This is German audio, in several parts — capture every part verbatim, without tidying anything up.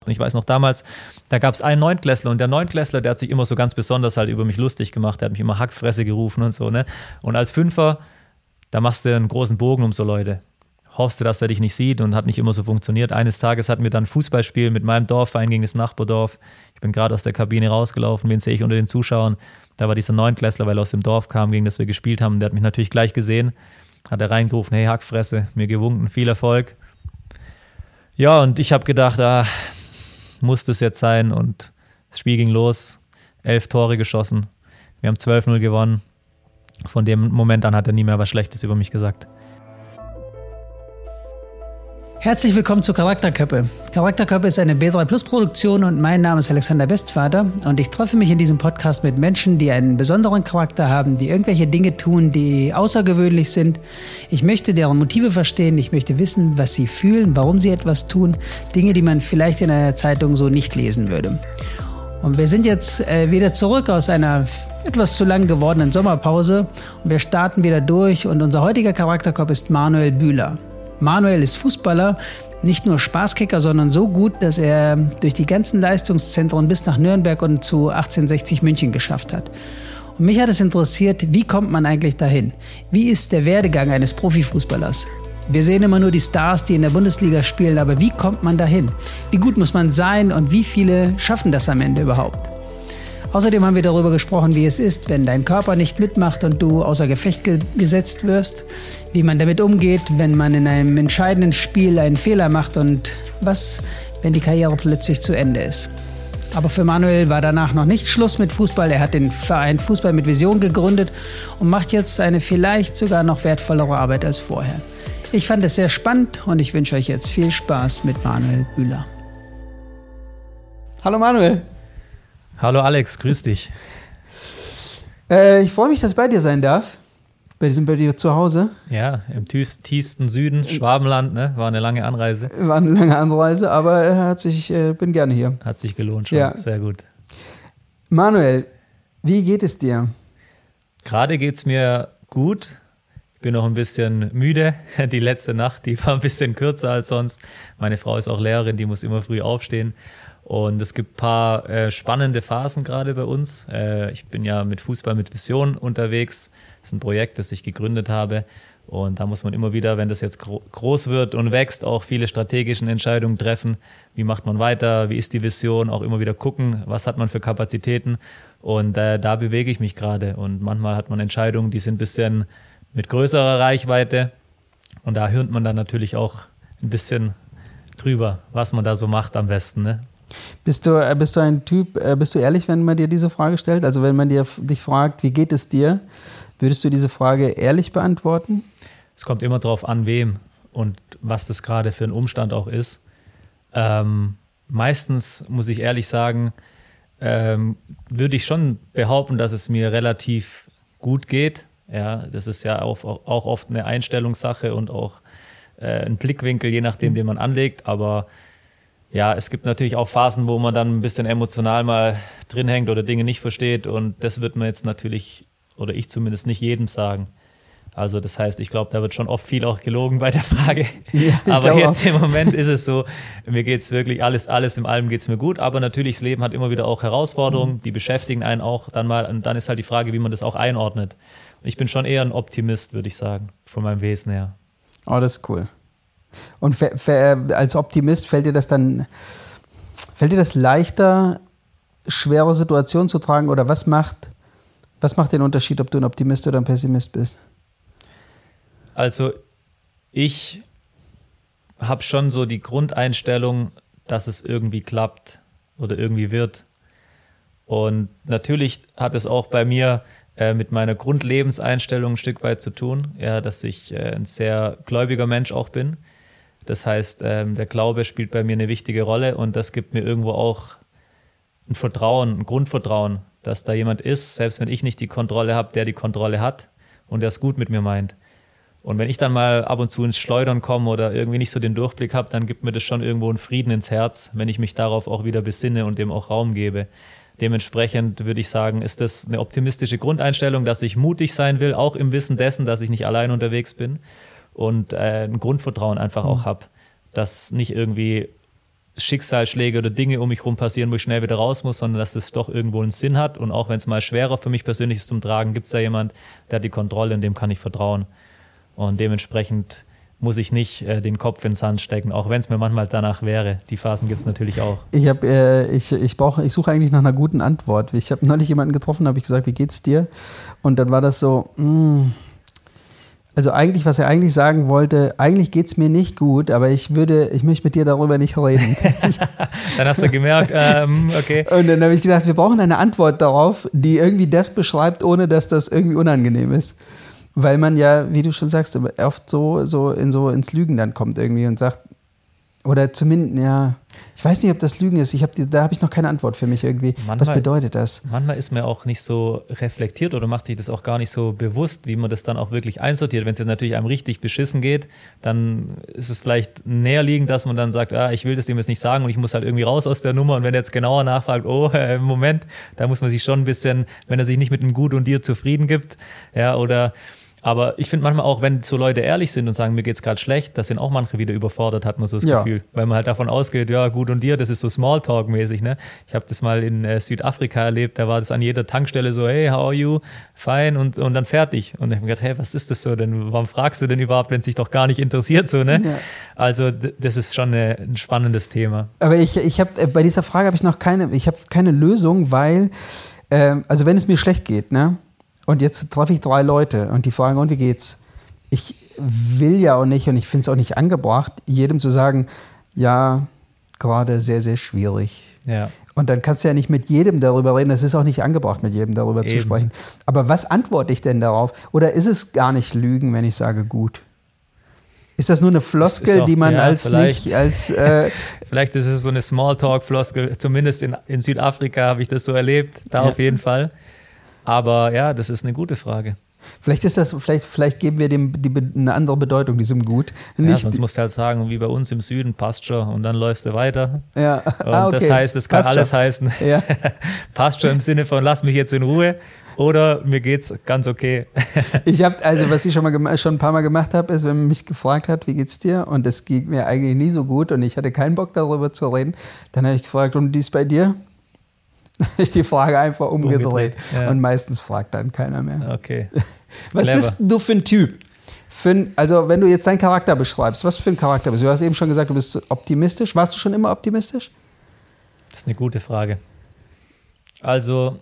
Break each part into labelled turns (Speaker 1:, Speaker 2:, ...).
Speaker 1: Und ich weiß noch damals, da gab es einen Neuntklässler und der Neuntklässler, der hat sich immer so ganz besonders halt über mich lustig gemacht. Der hat mich immer Hackfresse gerufen und so, ne? Und als Fünfer, da machst du einen großen Bogen um so Leute. Hoffst du, dass er dich nicht sieht und hat nicht immer so funktioniert. Eines Tages hatten wir dann ein Fußballspiel mit meinem Dorfverein gegen das Nachbardorf. Ich bin gerade aus der Kabine rausgelaufen, wen sehe ich unter den Zuschauern? Da war dieser Neuntklässler, weil er aus dem Dorf kam, gegen das wir gespielt haben. Der hat mich natürlich gleich gesehen, hat er reingerufen, hey Hackfresse, mir gewunken, viel Erfolg. Ja, und ich habe gedacht, ah, muss das jetzt sein? Und das Spiel ging los, elf Tore geschossen. Wir haben zwölf null gewonnen. Von dem Moment an hat er nie mehr was Schlechtes über mich gesagt.
Speaker 2: Herzlich willkommen zu Charakterköppe. Charakterköppe ist eine B drei Plus Produktion und mein Name ist Alexander Westvater und ich treffe mich in diesem Podcast mit Menschen, die einen besonderen Charakter haben, die irgendwelche Dinge tun, die außergewöhnlich sind. Ich möchte deren Motive verstehen, ich möchte wissen, was sie fühlen, warum sie etwas tun, Dinge, die man vielleicht in einer Zeitung so nicht lesen würde. Und wir sind jetzt äh, wieder zurück aus einer etwas zu lang gewordenen Sommerpause und wir starten wieder durch und unser heutiger Charakterkopf ist Manuel Bühler. Manuel ist Fußballer, nicht nur Spaßkicker, sondern so gut, dass er durch die ganzen Leistungszentren bis nach Nürnberg und zu achtzehnhundertsechzig München geschafft hat. Und mich hat es interessiert, wie kommt man eigentlich dahin? Wie ist der Werdegang eines Profifußballers? Wir sehen immer nur die Stars, die in der Bundesliga spielen, aber wie kommt man dahin? Wie gut muss man sein und wie viele schaffen das am Ende überhaupt? Außerdem haben wir darüber gesprochen, wie es ist, wenn dein Körper nicht mitmacht und du außer Gefecht ge- gesetzt wirst, wie man damit umgeht, wenn man in einem entscheidenden Spiel einen Fehler macht und was, wenn die Karriere plötzlich zu Ende ist. Aber für Manuel war danach noch nicht Schluss mit Fußball. Er hat den Verein Fußball mit Vision gegründet und macht jetzt eine vielleicht sogar noch wertvollere Arbeit als vorher. Ich fand es sehr spannend und ich wünsche euch jetzt viel Spaß mit Manuel Bühler.
Speaker 3: Hallo Manuel.
Speaker 1: Hallo Alex, grüß dich.
Speaker 3: Äh, ich freue mich, dass ich bei dir sein darf. Wir sind bei dir zu Hause.
Speaker 1: Ja, im tiefsten Süden, Schwabenland, ne? War eine lange Anreise.
Speaker 3: War eine lange Anreise, aber äh, hat sich, äh, bin gerne hier.
Speaker 1: Hat sich gelohnt schon, ja. Sehr gut.
Speaker 3: Manuel, wie geht es dir?
Speaker 1: Gerade geht es mir gut. Ich bin noch ein bisschen müde. Die letzte Nacht, die war ein bisschen kürzer als sonst. Meine Frau ist auch Lehrerin, die muss immer früh aufstehen. Und es gibt ein paar äh, spannende Phasen gerade bei uns. Äh, ich bin ja mit Fußball mit Vision unterwegs. Das ist ein Projekt, das ich gegründet habe. Und da muss man immer wieder, wenn das jetzt gro- groß wird und wächst, auch viele strategische Entscheidungen treffen. Wie macht man weiter? Wie ist die Vision? Auch immer wieder gucken, was hat man für Kapazitäten? Und äh, da bewege ich mich gerade. Und manchmal hat man Entscheidungen, die sind ein bisschen mit größerer Reichweite. Und da hört man dann natürlich auch ein bisschen drüber, was man da so macht am besten, ne?
Speaker 3: Bist du, bist du ein Typ, bist du ehrlich, wenn man dir diese Frage stellt? Also wenn man dir, dich fragt, wie geht es dir, würdest du diese Frage ehrlich beantworten?
Speaker 1: Es kommt immer drauf an, wem und was das gerade für ein Umstand auch ist. Ähm, meistens, muss ich ehrlich sagen, ähm, würde ich schon behaupten, dass es mir relativ gut geht. Ja, das ist ja auch, auch oft eine Einstellungssache und auch äh, ein Blickwinkel, je nachdem, den man anlegt, aber ja, es gibt natürlich auch Phasen, wo man dann ein bisschen emotional mal drin hängt oder Dinge nicht versteht und das wird man jetzt natürlich, oder ich zumindest nicht jedem sagen. Also das heißt, ich glaube, da wird schon oft viel auch gelogen bei der Frage. Ja, aber jetzt auch. Im Moment ist es so, mir geht es wirklich, alles, alles im Allem geht es mir gut, aber natürlich, das Leben hat immer wieder auch Herausforderungen, die beschäftigen einen auch dann mal und dann ist halt die Frage, wie man das auch einordnet. Und ich bin schon eher ein Optimist, würde ich sagen, von meinem Wesen her.
Speaker 3: Oh, das ist cool. Und f- f- als Optimist fällt dir das dann, fällt dir das leichter, schwere Situationen zu tragen oder was macht, was macht den Unterschied, ob du ein Optimist oder ein Pessimist bist?
Speaker 1: Also ich habe schon so die Grundeinstellung, dass es irgendwie klappt oder irgendwie wird. Und natürlich hat es auch bei mir äh, mit meiner Grundlebenseinstellung ein Stück weit zu tun, ja, dass ich äh, ein sehr gläubiger Mensch auch bin. Das heißt, ähm, der Glaube spielt bei mir eine wichtige Rolle und das gibt mir irgendwo auch ein Vertrauen, ein Grundvertrauen, dass da jemand ist, selbst wenn ich nicht die Kontrolle habe, der die Kontrolle hat und der es gut mit mir meint. Und wenn ich dann mal ab und zu ins Schleudern komme oder irgendwie nicht so den Durchblick habe, dann gibt mir das schon irgendwo einen Frieden ins Herz, wenn ich mich darauf auch wieder besinne und dem auch Raum gebe. Dementsprechend würde ich sagen, ist das eine optimistische Grundeinstellung, dass ich mutig sein will, auch im Wissen dessen, dass ich nicht allein unterwegs bin und äh, ein Grundvertrauen einfach auch habe, dass nicht irgendwie Schicksalsschläge oder Dinge um mich rum passieren, wo ich schnell wieder raus muss, sondern dass das doch irgendwo einen Sinn hat. Und auch wenn es mal schwerer für mich persönlich ist zum Tragen, gibt es da jemand, der hat die Kontrolle und dem kann ich vertrauen. Und dementsprechend muss ich nicht äh, den Kopf in den Sand stecken, auch wenn es mir manchmal danach wäre. Die Phasen gibt es natürlich auch.
Speaker 3: Ich, hab, äh, ich, ich, brauch, ich suche eigentlich nach einer guten Antwort. Ich habe neulich jemanden getroffen, habe ich gesagt, wie geht's dir? Und dann war das so, mh, also eigentlich, was er eigentlich sagen wollte, eigentlich geht's mir nicht gut, aber ich würde, ich möchte mit dir darüber nicht reden.
Speaker 1: Dann hast du gemerkt, ähm, okay.
Speaker 3: Und dann habe ich gedacht, wir brauchen eine Antwort darauf, die irgendwie das beschreibt, ohne dass das irgendwie unangenehm ist. Weil man ja, wie du schon sagst, oft so, so, in so ins Lügen dann kommt irgendwie und sagt, oder zumindest, ja, ich weiß nicht, ob das Lügen ist. Ich hab die, da habe ich noch keine Antwort für mich irgendwie. Manchmal, was bedeutet das?
Speaker 1: Manchmal ist man auch nicht so reflektiert oder macht sich das auch gar nicht so bewusst, wie man das dann auch wirklich einsortiert. Wenn es jetzt natürlich einem richtig beschissen geht, dann ist es vielleicht näherliegend, dass man dann sagt, ah, ich will das dem jetzt nicht sagen und ich muss halt irgendwie raus aus der Nummer. Und wenn er jetzt genauer nachfragt, oh, äh, Moment, da muss man sich schon ein bisschen, wenn er sich nicht mit einem Gut und dir zufrieden gibt, ja, oder aber ich finde manchmal auch, wenn so Leute ehrlich sind und sagen, mir geht's gerade schlecht, da sind auch manche wieder überfordert, hat man so das
Speaker 3: ja.
Speaker 1: Gefühl. Weil man halt davon ausgeht, ja, gut und dir, das ist so Smalltalk-mäßig. Ne? Ich habe das mal in äh, Südafrika erlebt, da war das an jeder Tankstelle so, hey, how are you? Fine und, und dann fertig. Und ich habe mir gedacht, hey, was ist das so denn? Warum fragst du denn überhaupt, wenn es dich doch gar nicht interessiert? So, ne? Ja. Also d- das ist schon eine, ein spannendes Thema.
Speaker 3: Aber ich, ich habe äh, bei dieser Frage habe ich noch keine, ich habe keine Lösung, weil, äh, also wenn es mir schlecht geht, ne? Und jetzt treffe ich drei Leute und die fragen, und wie geht's? Ich will ja auch nicht und ich finde es auch nicht angebracht, jedem zu sagen, ja, gerade sehr, sehr schwierig.
Speaker 1: Ja.
Speaker 3: Und dann kannst du ja nicht mit jedem darüber reden, das ist auch nicht angebracht, mit jedem darüber Eben. zu sprechen. Aber was antworte ich denn darauf? Oder ist es gar nicht Lügen, wenn ich sage gut? Ist das nur eine Floskel, auch, die man ja, als nicht als äh
Speaker 1: vielleicht ist es so eine Smalltalk-Floskel, zumindest in, in Südafrika habe ich das so erlebt, da ja. auf jeden Fall. Aber ja, das ist eine gute Frage.
Speaker 3: Vielleicht ist das, vielleicht, vielleicht geben wir dem die, eine andere Bedeutung diesem Gut.
Speaker 1: Nicht ja, sonst musst du halt sagen, wie bei uns im Süden, passt schon und dann läufst du weiter.
Speaker 3: Ja.
Speaker 1: Und
Speaker 3: ah, okay.
Speaker 1: das heißt, es kann passt alles schon. heißen,
Speaker 3: ja.
Speaker 1: passt schon im Sinne von, lass mich jetzt in Ruhe oder mir geht's ganz okay.
Speaker 3: Ich habe, also was ich schon mal schon ein paar Mal gemacht habe, ist, wenn man mich gefragt hat, wie geht's dir? Und es ging mir eigentlich nie so gut und ich hatte keinen Bock darüber zu reden, dann habe ich gefragt, und wie ist bei dir? Ich die Frage einfach umgedreht, umgedreht ja. Und meistens fragt dann keiner mehr.
Speaker 1: Okay.
Speaker 3: Was Clever. bist du für ein Typ? Für ein, also wenn du jetzt deinen Charakter beschreibst, was für ein Charakter bist du? Du hast eben schon gesagt, du bist optimistisch. Warst du schon immer optimistisch?
Speaker 1: Das ist eine gute Frage. Also,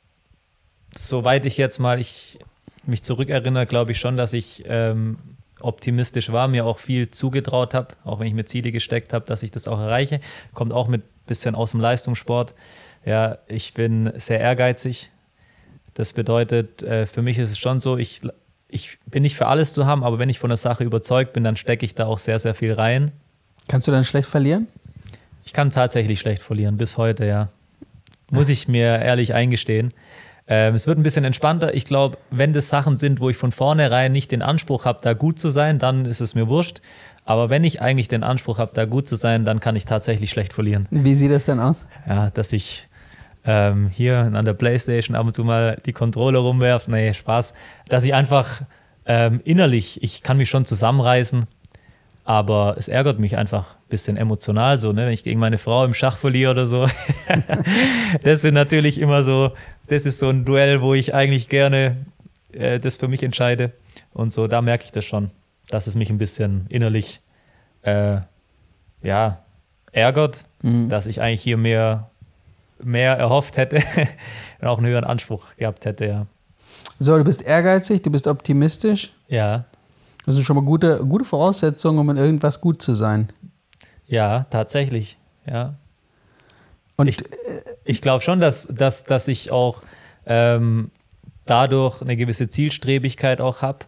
Speaker 1: soweit ich jetzt mal ich mich zurückerinnere, glaube ich schon, dass ich ähm, optimistisch war, mir auch viel zugetraut habe, auch wenn ich mir Ziele gesteckt habe, dass ich das auch erreiche. Kommt auch mit ein bisschen aus dem Leistungssport. Ja, ich bin sehr ehrgeizig. Das bedeutet, äh, für mich ist es schon so, ich, ich bin nicht für alles zu haben, aber wenn ich von der Sache überzeugt bin, dann stecke ich da auch sehr, sehr viel rein.
Speaker 3: Kannst du dann schlecht verlieren?
Speaker 1: Ich kann tatsächlich schlecht verlieren, bis heute, ja. Muss ich mir ehrlich eingestehen. Ähm, es wird ein bisschen entspannter. Ich glaube, wenn das Sachen sind, wo ich von vornherein nicht den Anspruch habe, da gut zu sein, dann ist es mir wurscht. Aber wenn ich eigentlich den Anspruch habe, da gut zu sein, dann kann ich tatsächlich schlecht verlieren.
Speaker 3: Wie sieht das dann aus?
Speaker 1: Ja, dass ich ähm, hier an der Playstation ab und zu mal die Controller rumwerfe. Nee, Spaß. Dass ich einfach ähm, innerlich, ich kann mich schon zusammenreißen, aber es ärgert mich einfach ein bisschen emotional so, ne? Wenn ich gegen meine Frau im Schach verliere oder so. Das sind natürlich immer so, das ist so ein Duell, wo ich eigentlich gerne äh, das für mich entscheide. Und so, da merke ich das schon, dass es mich ein bisschen innerlich äh, ja, ärgert, mhm. dass ich eigentlich hier mehr, mehr erhofft hätte und auch einen höheren Anspruch gehabt hätte, ja.
Speaker 3: So, du bist ehrgeizig, du bist optimistisch.
Speaker 1: Ja.
Speaker 3: Das sind schon mal gute, gute Voraussetzungen, um in irgendwas gut zu sein.
Speaker 1: Ja, tatsächlich, ja.
Speaker 3: Und
Speaker 1: ich ich glaube schon, dass, dass, dass ich auch ähm, dadurch eine gewisse Zielstrebigkeit auch habe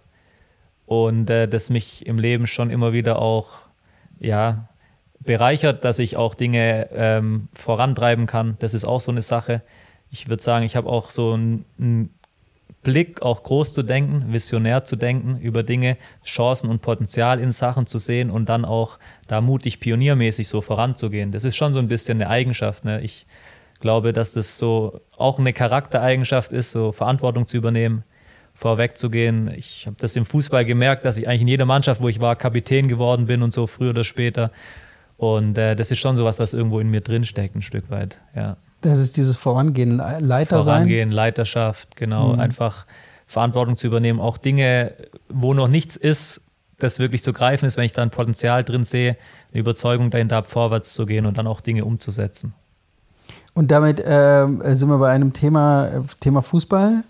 Speaker 1: und äh, das mich im Leben schon immer wieder auch ja, bereichert, dass ich auch Dinge ähm, vorantreiben kann. Das ist auch so eine Sache. Ich würde sagen, ich habe auch so einen Blick, auch groß zu denken, visionär zu denken, über Dinge, Chancen und Potenzial in Sachen zu sehen und dann auch da mutig pioniermäßig so voranzugehen. Das ist schon so ein bisschen eine Eigenschaft. Ne? Ich glaube, dass das so auch eine Charaktereigenschaft ist, so Verantwortung zu übernehmen, vorwegzugehen. Ich habe das im Fußball gemerkt, dass ich eigentlich in jeder Mannschaft, wo ich war, Kapitän geworden bin und so früher oder später. Und äh, das ist schon sowas, was irgendwo in mir drinsteckt, ein Stück weit, ja.
Speaker 3: Das ist dieses Vorangehen, Leiter sein.
Speaker 1: Vorangehen, Leiterschaft, genau. Mhm. Einfach Verantwortung zu übernehmen. Auch Dinge, wo noch nichts ist, das wirklich zu greifen ist, wenn ich da ein Potenzial drin sehe, eine Überzeugung dahinter habe, vorwärts zu gehen und dann auch Dinge umzusetzen.
Speaker 3: Und damit äh, sind wir bei einem Thema, Thema Fußball.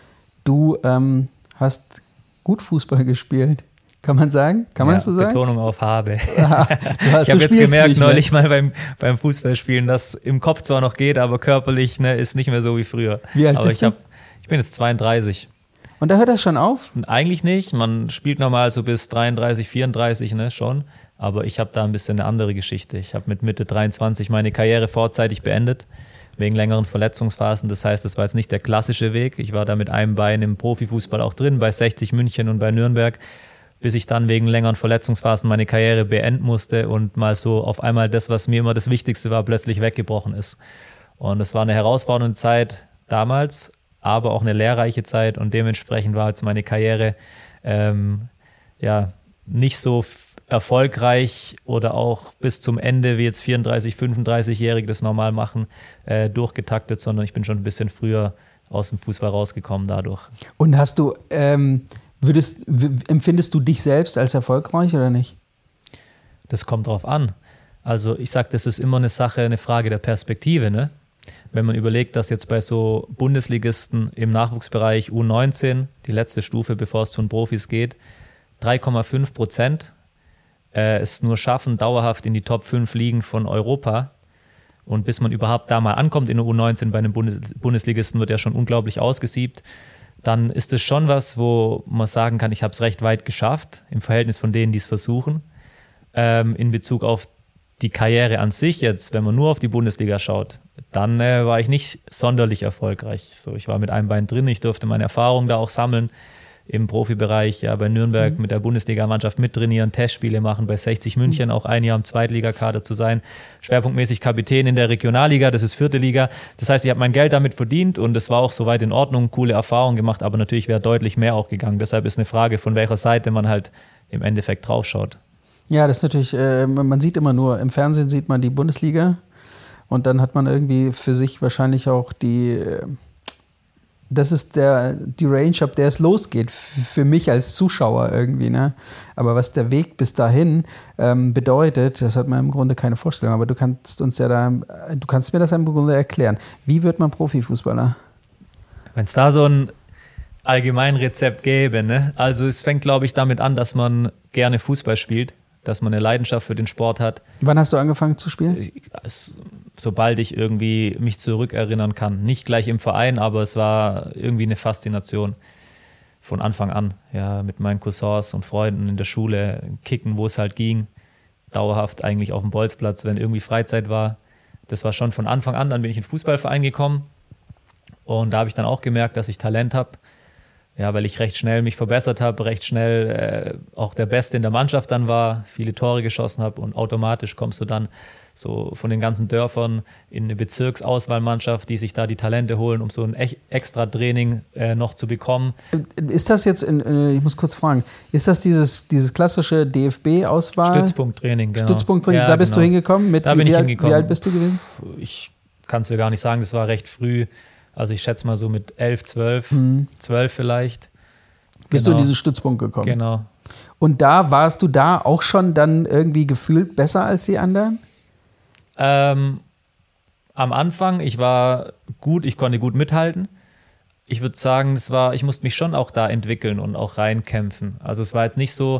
Speaker 3: Du ähm, hast gut Fußball gespielt. Kann man sagen? Kann man
Speaker 1: ja,
Speaker 3: das so sagen?
Speaker 1: Betonung auf habe.
Speaker 3: Aha,
Speaker 1: ich habe jetzt gemerkt, neulich mal beim, beim Fußballspielen, dass im Kopf zwar noch geht, aber körperlich ne, ist nicht mehr so wie früher.
Speaker 3: Wie alt
Speaker 1: aber
Speaker 3: bist
Speaker 1: ich, hab, ich bin jetzt zweiunddreißig.
Speaker 3: Und da hört das schon auf?
Speaker 1: Eigentlich nicht. Man spielt normal so bis dreiunddreißig, vierunddreißig ne, schon. Aber ich habe da ein bisschen eine andere Geschichte. Ich habe mit Mitte dreiundzwanzig meine Karriere vorzeitig beendet, wegen längeren Verletzungsphasen. Das heißt, das war jetzt nicht der klassische Weg. Ich war da mit einem Bein im Profifußball auch drin, bei sechzig München und bei Nürnberg, bis ich dann wegen längeren Verletzungsphasen meine Karriere beenden musste und mal so auf einmal das, was mir immer das Wichtigste war, plötzlich weggebrochen ist. Und das war eine herausfordernde Zeit damals, aber auch eine lehrreiche Zeit und dementsprechend war jetzt meine Karriere ähm, ja, nicht so f- erfolgreich oder auch bis zum Ende, wie jetzt vierunddreißig-, fünfunddreißigjährige das normal machen, äh, durchgetaktet, sondern ich bin schon ein bisschen früher aus dem Fußball rausgekommen dadurch.
Speaker 3: Und hast du... Ähm Würdest, w- empfindest du dich selbst als erfolgreich oder nicht?
Speaker 1: Das kommt drauf an. Also ich sage, das ist immer eine Sache, eine Frage der Perspektive. Ne? Wenn man überlegt, dass jetzt bei so Bundesligisten im Nachwuchsbereich U neunzehn, die letzte Stufe, bevor es zu den Profis geht, drei Komma fünf Prozent äh, es nur schaffen, dauerhaft in die Top fünf Ligen von Europa. Und bis man überhaupt da mal ankommt in der U neunzehn bei einem Bundes- Bundesligisten, wird ja schon unglaublich ausgesiebt. Dann ist es schon was, wo man sagen kann, ich habe es recht weit geschafft, im Verhältnis von denen, die es versuchen. Ähm, in Bezug auf die Karriere an sich jetzt, wenn man nur auf die Bundesliga schaut, dann äh, war ich nicht sonderlich erfolgreich. So, ich war mit einem Bein drin, ich durfte meine Erfahrungen da auch sammeln im Profibereich, ja bei Nürnberg mhm. mit der Bundesligamannschaft mittrainieren, Testspiele machen, bei sechzig München auch ein Jahr im Zweitligakader zu sein, schwerpunktmäßig Kapitän in der Regionalliga, das ist vierte Liga. Das heißt, ich habe mein Geld damit verdient und es war auch soweit in Ordnung, coole Erfahrungen gemacht, aber natürlich wäre deutlich mehr auch gegangen. Deshalb ist eine Frage, von welcher Seite man halt im Endeffekt draufschaut.
Speaker 3: Ja, das ist natürlich, äh, man sieht immer nur, im Fernsehen sieht man die Bundesliga und dann hat man irgendwie für sich wahrscheinlich auch die... Äh Das ist der, die Range, ab der es losgeht, f- für mich als Zuschauer irgendwie. Ne? Aber was der Weg bis dahin ähm, bedeutet, das hat man im Grunde keine Vorstellung. Aber du kannst uns ja da, du kannst mir das im Grunde erklären. Wie wird man Profifußballer?
Speaker 1: Wenn es da so ein Allgemeinrezept gäbe, ne? Also es fängt, glaube ich, damit an, dass man gerne Fußball spielt, dass man eine Leidenschaft für den Sport hat.
Speaker 3: Wann hast du angefangen zu spielen?
Speaker 1: Ich, es, sobald ich irgendwie mich zurückerinnern kann. Nicht gleich im Verein, aber es war irgendwie eine Faszination von Anfang an. Ja, mit meinen Cousins und Freunden in der Schule kicken, wo es halt ging. Dauerhaft eigentlich auf dem Bolzplatz, wenn irgendwie Freizeit war. Das war schon von Anfang an. Dann bin ich in den Fußballverein gekommen und da habe ich dann auch gemerkt, dass ich Talent habe. Ja, weil ich recht schnell mich verbessert habe, recht schnell äh, auch der Beste in der Mannschaft dann war, viele Tore geschossen habe und automatisch kommst du dann so von den ganzen Dörfern in eine Bezirksauswahlmannschaft, die sich da die Talente holen, um so ein echt extra Training äh, noch zu bekommen.
Speaker 3: Ist das jetzt, in, ich muss kurz fragen, ist das dieses, dieses klassische D F B-Auswahl?
Speaker 1: Stützpunkttraining, genau.
Speaker 3: Stützpunkttraining,
Speaker 1: ja,
Speaker 3: da bist
Speaker 1: genau.
Speaker 3: du hingekommen? Mit,
Speaker 1: da bin
Speaker 3: wie,
Speaker 1: ich
Speaker 3: alt,
Speaker 1: hingekommen.
Speaker 3: Wie alt bist du gewesen?
Speaker 1: Ich kann es dir gar nicht sagen, das war recht früh. Also ich schätze mal so mit elf, zwölf,
Speaker 3: Hm.
Speaker 1: zwölf vielleicht.
Speaker 3: Bist
Speaker 1: Genau.
Speaker 3: du in diesen Stützpunkt gekommen?
Speaker 1: Genau.
Speaker 3: Und da warst du da auch schon dann irgendwie gefühlt besser als die anderen?
Speaker 1: Ähm, am Anfang, ich war gut, ich konnte gut mithalten. Ich würde sagen, es war, ich musste mich schon auch da entwickeln und auch reinkämpfen. Also es war jetzt nicht so,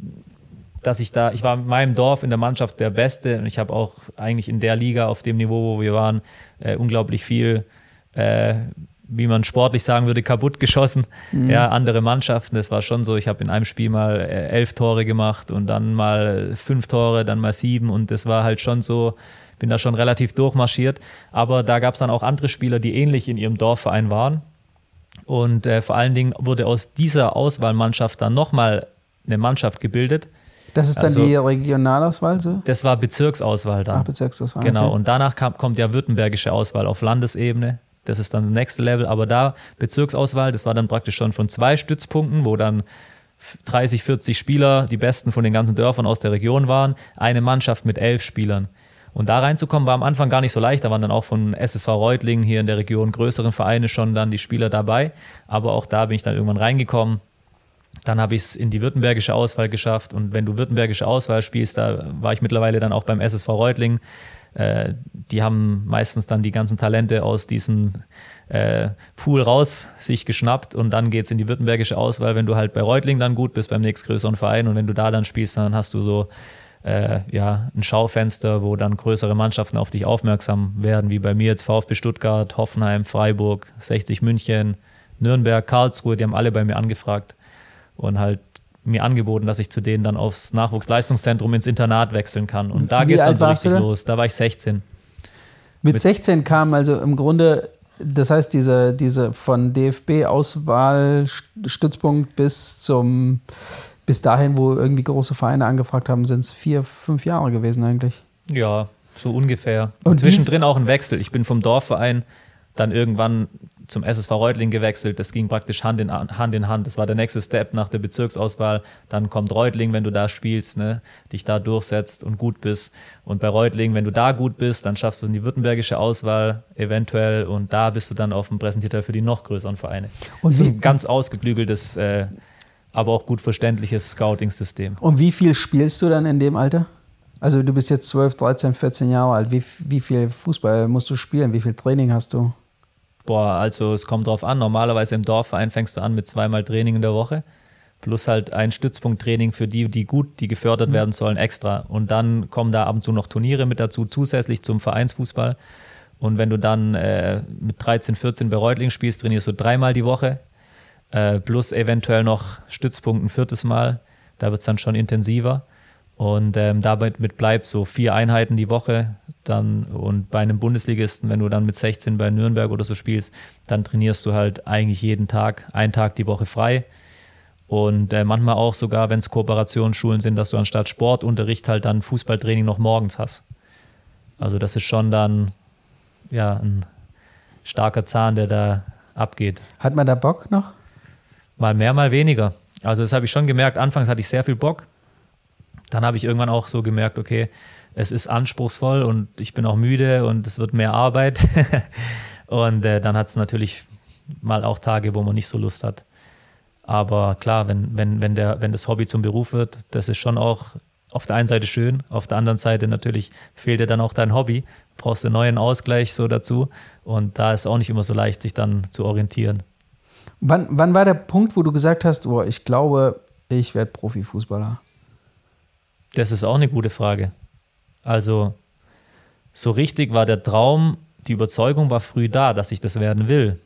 Speaker 1: dass ich da, ich war in meinem Dorf in der Mannschaft der Beste und ich habe auch eigentlich in der Liga auf dem Niveau, wo wir waren, äh, unglaublich viel, äh, wie man sportlich sagen würde, kaputt geschossen. Mhm. Ja, andere Mannschaften, das war schon so, ich habe in einem Spiel mal äh, elf Tore gemacht und dann mal fünf Tore, dann mal sieben und das war halt schon so, bin da schon relativ durchmarschiert. Aber da gab es dann auch andere Spieler, die ähnlich in ihrem Dorfverein waren. Und äh, vor allen Dingen wurde aus dieser Auswahlmannschaft dann nochmal eine Mannschaft gebildet.
Speaker 3: Das ist dann
Speaker 1: Also,
Speaker 3: die Regionalauswahl so?
Speaker 1: Das war Bezirksauswahl dann.
Speaker 3: Ach, Bezirksauswahl.
Speaker 1: Genau,
Speaker 3: okay.
Speaker 1: und danach kam, kommt ja württembergische Auswahl auf Landesebene. Das ist dann das nächste Level. Aber da Bezirksauswahl, das war dann praktisch schon von zwei Stützpunkten, wo dann dreißig, vierzig Spieler, die besten von den ganzen Dörfern aus der Region waren, eine Mannschaft mit elf Spielern. Und da reinzukommen war am Anfang gar nicht so leicht. Da waren dann auch von S S V Reutlingen hier in der Region größeren Vereine schon dann die Spieler dabei. Aber auch da bin ich dann irgendwann reingekommen. Dann habe ich es in die württembergische Auswahl geschafft. Und wenn du württembergische Auswahl spielst, da war ich mittlerweile dann auch beim S S V Reutlingen. Äh, die haben meistens dann die ganzen Talente aus diesem äh, Pool raus sich geschnappt. Und dann geht es in die württembergische Auswahl, wenn du halt bei Reutlingen dann gut bist, beim nächstgrößeren Verein. Und wenn du da dann spielst, dann hast du so Äh, ja, ein Schaufenster, wo dann größere Mannschaften auf dich aufmerksam werden, wie bei mir jetzt VfB Stuttgart, Hoffenheim, Freiburg, sechzig München, Nürnberg, Karlsruhe, die haben alle bei mir angefragt und halt mir angeboten, dass ich zu denen dann aufs Nachwuchsleistungszentrum ins Internat wechseln kann. Und da geht es dann so richtig los. Da war ich sechzehn.
Speaker 3: Mit, Mit sechzehn kam also im Grunde, das heißt, diese, diese von D F B-Auswahlstützpunkt bis zum Bis dahin, wo irgendwie große Vereine angefragt haben, sind es vier, fünf Jahre gewesen eigentlich.
Speaker 1: Ja, so ungefähr. Und, und zwischendrin auch ein Wechsel. Ich bin vom Dorfverein dann irgendwann zum S S V Reutlingen gewechselt. Das ging praktisch Hand in Hand. in Hand. Das war der nächste Step nach der Bezirksauswahl. Dann kommt Reutlingen, wenn du da spielst, ne, dich da durchsetzt und gut bist. Und bei Reutlingen, wenn du da gut bist, dann schaffst du in die württembergische Auswahl eventuell. Und da bist du dann auf dem Präsentierteil für die noch größeren Vereine. Und das ist ein ganz ausgeklügeltes äh, aber auch gut verständliches Scouting-System.
Speaker 3: Und wie viel spielst du dann in dem Alter? Also du bist jetzt zwölf, dreizehn, vierzehn Jahre alt. Wie, wie viel Fußball musst du spielen? Wie viel Training hast du?
Speaker 1: Boah, also es kommt drauf an. Normalerweise im Dorfverein fängst du an mit zweimal Training in der Woche. Plus halt ein Stützpunkttraining für die, die gut, die gefördert mhm. werden sollen, extra. Und dann kommen da ab und zu noch Turniere mit dazu, zusätzlich zum Vereinsfußball. Und wenn du dann äh, mit dreizehn, vierzehn bei Reutlingen spielst, trainierst du dreimal die Woche. Plus eventuell noch Stützpunkt ein viertes Mal. Da wird es dann schon intensiver. Und ähm, damit mit bleibt so vier Einheiten die Woche. Dann, und bei einem Bundesligisten, wenn du dann mit sechzehn bei Nürnberg oder so spielst, dann trainierst du halt eigentlich jeden Tag, einen Tag die Woche frei. Und äh, manchmal auch sogar, wenn es Kooperationsschulen sind, dass du anstatt Sportunterricht halt dann Fußballtraining noch morgens hast. Also das ist schon dann ja, ein starker Zahn, der da abgeht.
Speaker 3: Hat man da Bock noch?
Speaker 1: Mal mehr, mal weniger. Also das habe ich schon gemerkt. Anfangs hatte ich sehr viel Bock. Dann habe ich irgendwann auch so gemerkt, okay, es ist anspruchsvoll und ich bin auch müde und es wird mehr Arbeit. Und äh, dann hat es natürlich mal auch Tage, wo man nicht so Lust hat. Aber klar, wenn, wenn, wenn, der, wenn das Hobby zum Beruf wird, das ist schon auch auf der einen Seite schön, auf der anderen Seite natürlich fehlt dir dann auch dein Hobby. Du brauchst einen neuen Ausgleich so dazu. Und da ist es auch nicht immer so leicht, sich dann zu orientieren.
Speaker 3: Wann, wann war der Punkt, wo du gesagt hast, oh, ich glaube, ich werde Profifußballer?
Speaker 1: Das ist auch eine gute Frage. Also so richtig war der Traum, die Überzeugung war früh da, dass ich das werden will.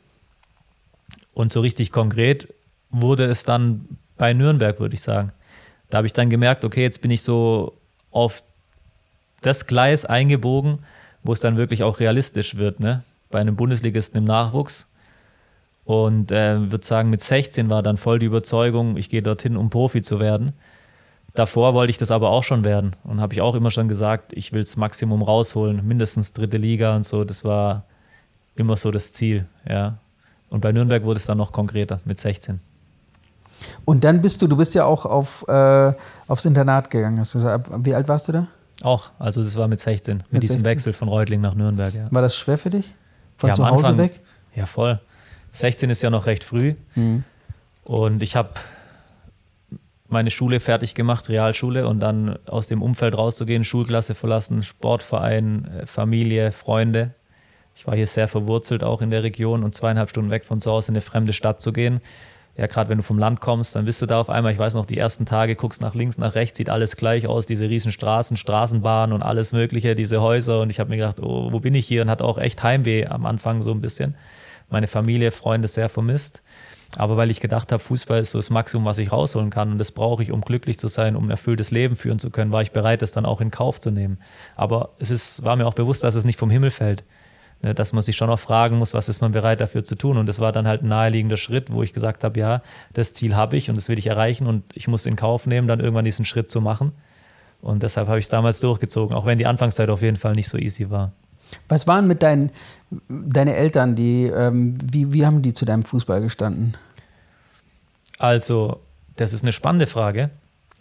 Speaker 1: Und so richtig konkret wurde es dann bei Nürnberg, würde ich sagen. Da habe ich dann gemerkt, okay, jetzt bin ich so auf das Gleis eingebogen, wo es dann wirklich auch realistisch wird, ne? Bei einem Bundesligisten im Nachwuchs. Und äh, würde sagen, mit sechzehn war dann voll die Überzeugung, ich gehe dorthin, um Profi zu werden. Davor wollte ich das aber auch schon werden. Und habe ich auch immer schon gesagt, ich will das Maximum rausholen, mindestens dritte Liga und so. Das war immer so das Ziel, ja. Und bei Nürnberg wurde es dann noch konkreter, mit sechzehn.
Speaker 3: Und dann bist du, du bist ja auch auf, äh, aufs Internat gegangen, hast du gesagt. Wie alt warst du da?
Speaker 1: Auch, also das war mit sechzehn, mit, mit diesem sechzehn? Wechsel von Reutling nach Nürnberg, ja.
Speaker 3: War das schwer für dich? Von
Speaker 1: ja,
Speaker 3: zu Hause
Speaker 1: Anfang,
Speaker 3: weg?
Speaker 1: Ja, voll. sechzehn ist ja noch recht früh. Mhm. Und ich habe meine Schule fertig gemacht, Realschule, und dann aus dem Umfeld rauszugehen, Schulklasse verlassen, Sportverein, Familie, Freunde. Ich war hier sehr verwurzelt auch in der Region und zweieinhalb Stunden weg von zu Hause in eine fremde Stadt zu gehen. Ja, gerade wenn du vom Land kommst, dann bist du da auf einmal, ich weiß noch, die ersten Tage, guckst nach links, nach rechts, sieht alles gleich aus, diese riesen Straßen, Straßenbahnen und alles mögliche, diese Häuser, und ich habe mir gedacht, oh, wo bin ich hier, und hatte auch echt Heimweh am Anfang so ein bisschen. Meine Familie, Freunde sehr vermisst, aber weil ich gedacht habe, Fußball ist so das Maximum, was ich rausholen kann, und das brauche ich, um glücklich zu sein, um ein erfülltes Leben führen zu können, war ich bereit, das dann auch in Kauf zu nehmen. Aber es ist, war mir auch bewusst, dass es nicht vom Himmel fällt. Dass man sich schon auch fragen muss, was ist man bereit dafür zu tun. Und das war dann halt ein naheliegender Schritt, wo ich gesagt habe, ja, das Ziel habe ich und das will ich erreichen und ich muss in Kauf nehmen, dann irgendwann diesen Schritt zu machen. Und deshalb habe ich es damals durchgezogen, auch wenn die Anfangszeit auf jeden Fall nicht so easy war.
Speaker 3: Was waren mit deinen deine Eltern, die, ähm, wie, wie haben die zu deinem Fußball gestanden?
Speaker 1: Also Das ist eine spannende Frage,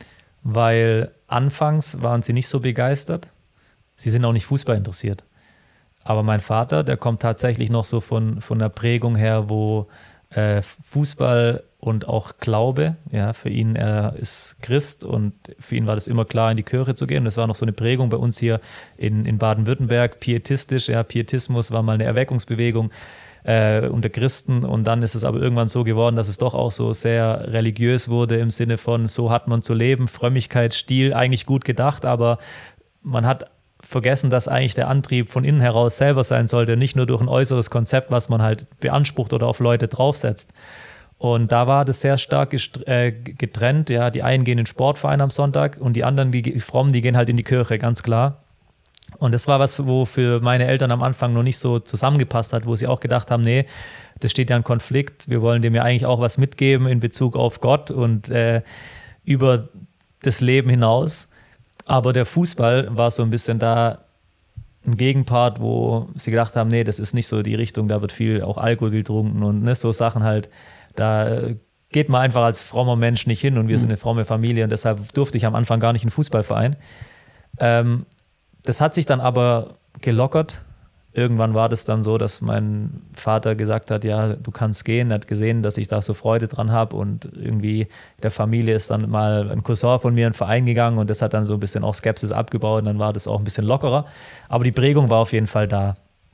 Speaker 1: weil anfangs waren sie nicht so begeistert. Sie sind auch nicht Fußball interessiert. Aber mein Vater, der kommt tatsächlich noch so von, von der Prägung her, wo äh, Fußball und auch Glaube, ja, für ihn, er ist Christ und für ihn war das immer klar, in die Kirche zu gehen. Und das war noch so eine Prägung bei uns hier in, in Baden-Württemberg, pietistisch, ja, Pietismus war mal eine Erweckungsbewegung äh, unter Christen und dann ist es aber irgendwann so geworden, dass es doch auch so sehr religiös wurde im Sinne von, so hat man zu leben, Frömmigkeitsstil, eigentlich gut gedacht, aber man hat vergessen, dass eigentlich der Antrieb von innen heraus selber sein sollte, nicht nur durch ein äußeres Konzept, was man halt beansprucht oder auf Leute draufsetzt. Und da war das sehr stark getrennt. Ja, die einen gehen in den Sportverein am Sonntag und die anderen, die frommen, die gehen halt in die Kirche, ganz klar. Und das war was, wo für meine Eltern am Anfang noch nicht so zusammengepasst hat, wo sie auch gedacht haben, nee, das steht ja ein Konflikt. Wir wollen dem ja eigentlich auch was mitgeben in Bezug auf Gott und äh, über das Leben hinaus. Aber der Fußball war so ein bisschen da ein Gegenpart, wo sie gedacht haben, nee, das ist nicht so die Richtung, da wird viel auch Alkohol getrunken und ne, so Sachen halt. Da geht man einfach als frommer Mensch nicht hin und wir mhm. sind eine fromme Familie und deshalb durfte ich am Anfang gar nicht in den Fußballverein. Ähm, das hat sich dann aber gelockert. Irgendwann war das dann so, dass mein Vater gesagt hat, ja, du kannst gehen. Er hat gesehen, dass ich da so Freude dran habe und irgendwie der Familie ist dann mal ein Cousin von mir in den Verein gegangen und das hat dann so ein bisschen auch Skepsis abgebaut und dann war das auch ein bisschen lockerer. Aber die Prägung war auf jeden Fall da.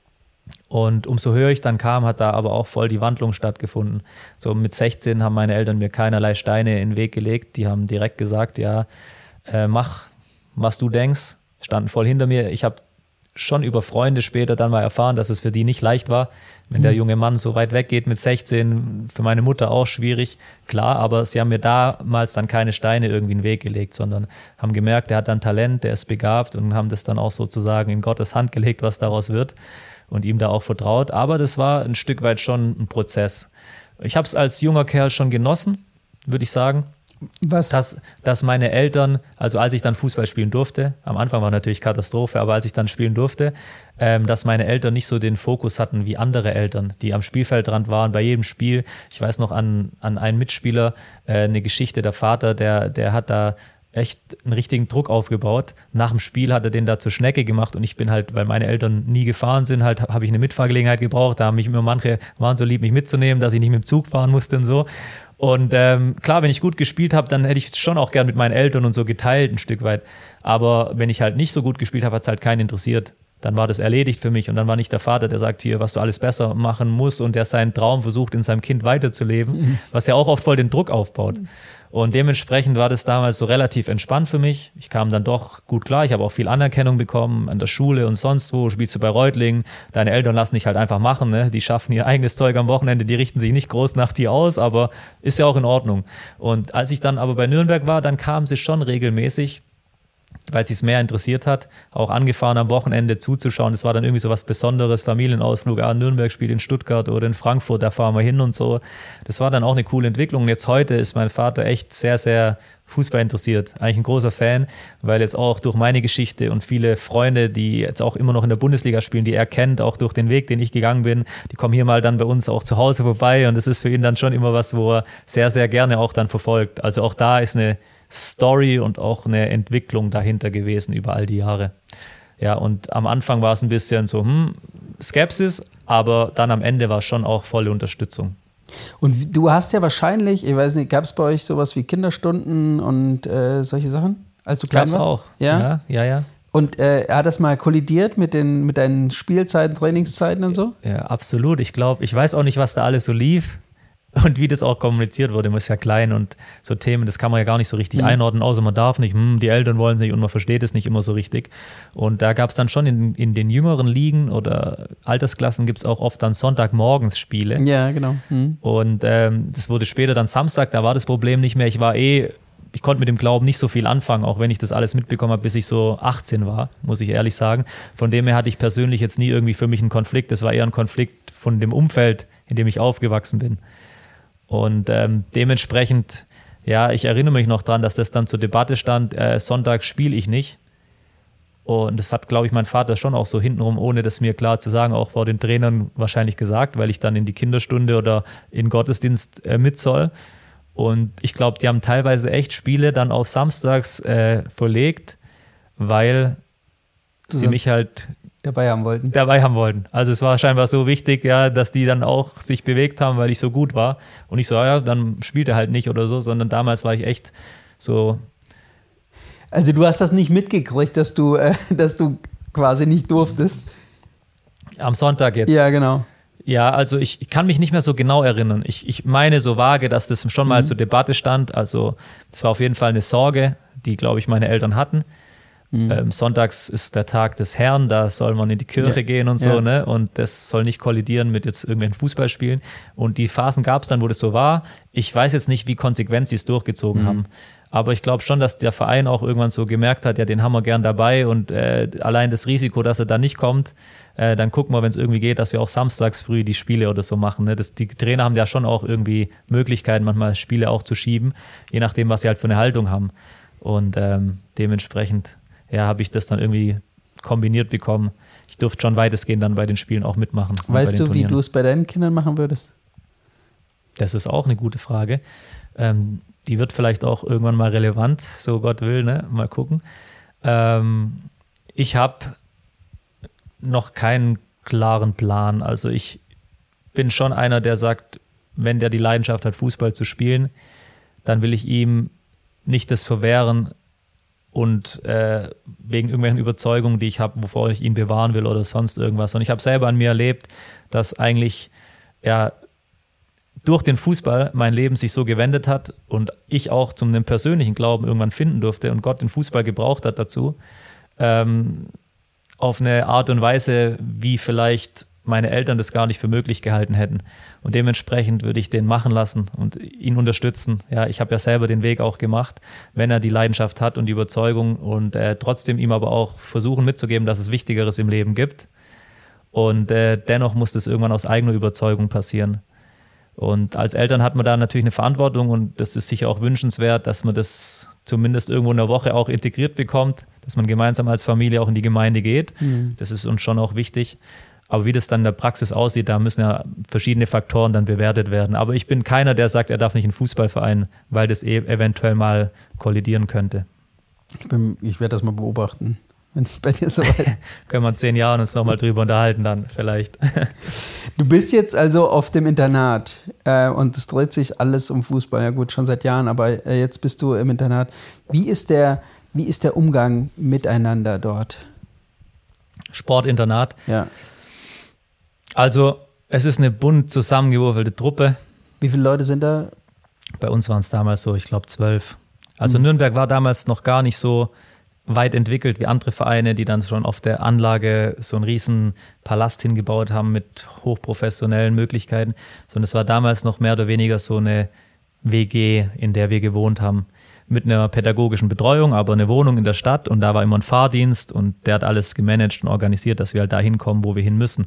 Speaker 1: Und umso höher ich dann kam, hat da aber auch voll die Wandlung stattgefunden. So mit sechzehn haben meine Eltern mir keinerlei Steine in den Weg gelegt. Die haben direkt gesagt, ja, äh, mach, was du denkst. Standen voll hinter mir. Ich habe schon über Freunde später dann mal erfahren, dass es für die nicht leicht war, wenn der junge Mann so weit weggeht mit sechzehn, für meine Mutter auch schwierig, klar, aber sie haben mir damals dann keine Steine irgendwie in den Weg gelegt, sondern haben gemerkt, der hat dann Talent, der ist begabt und haben das dann auch sozusagen in Gottes Hand gelegt, was daraus wird und ihm da auch vertraut, aber das war ein Stück weit schon ein Prozess. Ich habe es als junger Kerl schon genossen, würde ich sagen. Was? Dass, dass meine Eltern, also als ich dann Fußball spielen durfte, am Anfang war natürlich Katastrophe, aber als ich dann spielen durfte, ähm, dass meine Eltern nicht so den Fokus hatten wie andere Eltern, die am Spielfeldrand waren, bei jedem Spiel. Ich weiß noch an, an einen Mitspieler, äh, eine Geschichte, der Vater, der, der hat da echt einen richtigen Druck aufgebaut. Nach dem Spiel hat er den da zur Schnecke gemacht und ich bin halt, weil meine Eltern nie gefahren sind, halt habe ich eine Mitfahrgelegenheit gebraucht. Da haben mich immer manche, waren so lieb, mich mitzunehmen, dass ich nicht mit dem Zug fahren musste und so. Und ähm, klar, wenn ich gut gespielt habe, dann hätte ich es schon auch gern mit meinen Eltern und so geteilt ein Stück weit. Aber wenn ich halt nicht so gut gespielt habe, hat es halt keinen interessiert. Dann war das erledigt für mich und dann war nicht der Vater, der sagt hier, was du alles besser machen musst und der seinen Traum versucht, in seinem Kind weiterzuleben, mhm. was ja auch oft voll den Druck aufbaut. Mhm. Und dementsprechend war das damals so relativ entspannt für mich. Ich kam dann doch gut klar. Ich habe auch viel Anerkennung bekommen an der Schule und sonst wo. Spielst du bei Reutlingen? Deine Eltern lassen dich halt einfach machen. Ne? Die schaffen ihr eigenes Zeug am Wochenende. Die richten sich nicht groß nach dir aus, aber ist ja auch in Ordnung. Und als ich dann aber bei Nürnberg war, dann kamen sie schon regelmäßig, weil sie es mehr interessiert hat, auch angefahren am Wochenende zuzuschauen. Das war dann irgendwie so was Besonderes, Familienausflug, ah, Nürnberg spielt in Stuttgart oder in Frankfurt, da fahren wir hin und so. Das war dann auch eine coole Entwicklung. Und jetzt heute ist mein Vater echt sehr, sehr Fußball interessiert. Eigentlich ein großer Fan, weil jetzt auch durch meine Geschichte und viele Freunde, die jetzt auch immer noch in der Bundesliga spielen, die er kennt, auch durch den Weg, den ich gegangen bin, die kommen hier mal dann bei uns auch zu Hause vorbei und das ist für ihn dann schon immer was, wo er sehr, sehr gerne auch dann verfolgt. Also auch da ist eine Story und auch eine Entwicklung dahinter gewesen über all die Jahre. Ja, und am Anfang war es ein bisschen so, hm, Skepsis, aber dann am Ende war es schon auch volle Unterstützung.
Speaker 3: Und du hast ja wahrscheinlich, ich weiß nicht, gab es bei euch sowas wie Kinderstunden und äh, solche Sachen? Als du klein warst?
Speaker 1: Gab's auch.
Speaker 3: Ja,
Speaker 1: ja, ja. ja.
Speaker 3: Und äh, hat das mal kollidiert mit, den, mit deinen Spielzeiten, Trainingszeiten und so?
Speaker 1: Ja, absolut. Ich glaube, ich weiß auch nicht, was da alles so lief. Und wie das auch kommuniziert wurde, man ist ja klein und so Themen, das kann man ja gar nicht so richtig mhm. einordnen, außer man darf nicht, hm, die Eltern wollen es nicht und man versteht es nicht immer so richtig. Und da gab es dann schon in, in den jüngeren Ligen oder Altersklassen gibt es auch oft dann Sonntagmorgens Spiele.
Speaker 3: Ja, genau. Mhm.
Speaker 1: Und ähm, das wurde später dann Samstag, da war das Problem nicht mehr, ich war eh, ich konnte mit dem Glauben nicht so viel anfangen, auch wenn ich das alles mitbekommen habe, bis ich so achtzehn war, muss ich ehrlich sagen. Von dem her hatte ich persönlich jetzt nie irgendwie für mich einen Konflikt, das war eher ein Konflikt von dem Umfeld, in dem ich aufgewachsen bin. Und ähm, dementsprechend, ja, ich erinnere mich noch dran, dass das dann zur Debatte stand, äh, Sonntag spiele ich nicht. Und das hat, glaube ich, mein Vater schon auch so hintenrum, ohne das mir klar zu sagen, auch vor den Trainern wahrscheinlich gesagt, weil ich dann in die Kinderstunde oder in Gottesdienst äh, mit soll. Und ich glaube, die haben teilweise echt Spiele dann auf samstags äh, verlegt, weil
Speaker 3: Du
Speaker 1: sie mich halt
Speaker 3: dabei haben wollten.
Speaker 1: dabei haben wollten. Also es war scheinbar so wichtig, ja, dass die dann auch sich bewegt haben, weil ich so gut war. Und ich so, ja, dann spielt er halt nicht oder so, sondern damals war ich echt so.
Speaker 3: Also du hast das nicht mitgekriegt, dass du, äh, dass du quasi nicht durftest.
Speaker 1: Am Sonntag jetzt.
Speaker 3: Ja, genau.
Speaker 1: Ja, also ich, ich kann mich nicht mehr so genau erinnern. Ich, ich meine so vage, dass das schon mal
Speaker 3: Mhm.
Speaker 1: zur Debatte stand. Also das war auf jeden Fall eine Sorge, die, glaube ich, meine Eltern hatten.
Speaker 3: Mhm.
Speaker 1: Ähm, sonntags ist der Tag des Herrn, da soll man in die Kirche
Speaker 3: Ja.
Speaker 1: gehen und so,
Speaker 3: Ja.
Speaker 1: ne? Und das soll nicht kollidieren mit jetzt irgendwelchen Fußballspielen. Und die Phasen gab es dann, wo das so war. Ich weiß jetzt nicht, wie konsequent sie es durchgezogen
Speaker 3: Mhm.
Speaker 1: haben. Aber ich glaube schon, dass der Verein auch irgendwann so gemerkt hat, ja, den haben wir gern dabei und äh, allein das Risiko, dass er da nicht kommt, äh, dann gucken wir, wenn es irgendwie geht, dass wir auch samstags früh die Spiele oder so machen. Ne? Das, die Trainer haben ja schon auch irgendwie Möglichkeiten, manchmal Spiele auch zu schieben, je nachdem, was sie halt für eine Haltung haben. Und ähm, dementsprechend ja, habe ich das dann irgendwie kombiniert bekommen. Ich durfte schon weitestgehend dann bei den Spielen auch mitmachen. und bei
Speaker 3: Weißt
Speaker 1: den
Speaker 3: du, wie
Speaker 1: Turnieren.
Speaker 3: du es bei deinen Kindern machen würdest?
Speaker 1: Das ist auch eine gute Frage. Ähm, die wird vielleicht auch irgendwann mal relevant, so Gott will, ne? Mal gucken. Ähm, ich habe noch keinen klaren Plan. Also ich bin schon einer, der sagt, wenn der die Leidenschaft hat, Fußball zu spielen, dann will ich ihm nicht das verwehren und äh, wegen irgendwelchen Überzeugungen, die ich habe, wovor ich ihn bewahren will oder sonst irgendwas. Und ich habe selber an mir erlebt, dass eigentlich ja durch den Fußball mein Leben sich so gewendet hat und ich auch zum einem persönlichen Glauben irgendwann finden durfte und Gott den Fußball gebraucht hat dazu, ähm, auf eine Art und Weise, wie vielleicht meine Eltern das gar nicht für möglich gehalten hätten. Und dementsprechend würde ich den machen lassen und ihn unterstützen. Ja, ich habe ja selber den Weg auch gemacht, wenn er die Leidenschaft hat und die Überzeugung und äh, trotzdem ihm aber auch versuchen mitzugeben, dass es Wichtigeres im Leben gibt. Und äh, dennoch muss das irgendwann aus eigener Überzeugung passieren. Und als Eltern hat man da natürlich eine Verantwortung und das ist sicher auch wünschenswert, dass man das zumindest irgendwo in der Woche auch integriert bekommt, dass man gemeinsam als Familie auch in die Gemeinde geht. Mhm. Das ist uns schon auch wichtig. Aber wie das dann in der Praxis aussieht, da müssen ja verschiedene Faktoren dann bewertet werden. Aber ich bin keiner, der sagt, er darf nicht in den Fußballverein, weil das e- eventuell mal kollidieren könnte.
Speaker 3: Ich, bin- ich werde das mal beobachten, wenn es bei dir soweit.
Speaker 1: Können wir in zehn Jahren uns nochmal drüber unterhalten dann vielleicht.
Speaker 3: Du bist jetzt also auf dem Internat äh, und es dreht sich alles um Fußball. Ja gut, schon seit Jahren, aber äh, jetzt bist du im Internat. Wie ist der, wie ist der Umgang miteinander dort?
Speaker 1: Sportinternat.
Speaker 3: Ja.
Speaker 1: Also es ist eine bunt zusammengewürfelte Truppe.
Speaker 3: Wie viele Leute sind da?
Speaker 1: Bei uns waren es damals so, ich glaube, zwölf. Also
Speaker 3: Mhm.
Speaker 1: Nürnberg war damals noch gar nicht so weit entwickelt wie andere Vereine, die dann schon auf der Anlage so einen riesen Palast hingebaut haben mit hochprofessionellen Möglichkeiten, sondern es war damals noch mehr oder weniger so eine W G, in der wir gewohnt haben, mit einer pädagogischen Betreuung, aber eine Wohnung in der Stadt und da war immer ein Fahrdienst und der hat alles gemanagt und organisiert, dass wir halt da hinkommen, wo wir hin müssen.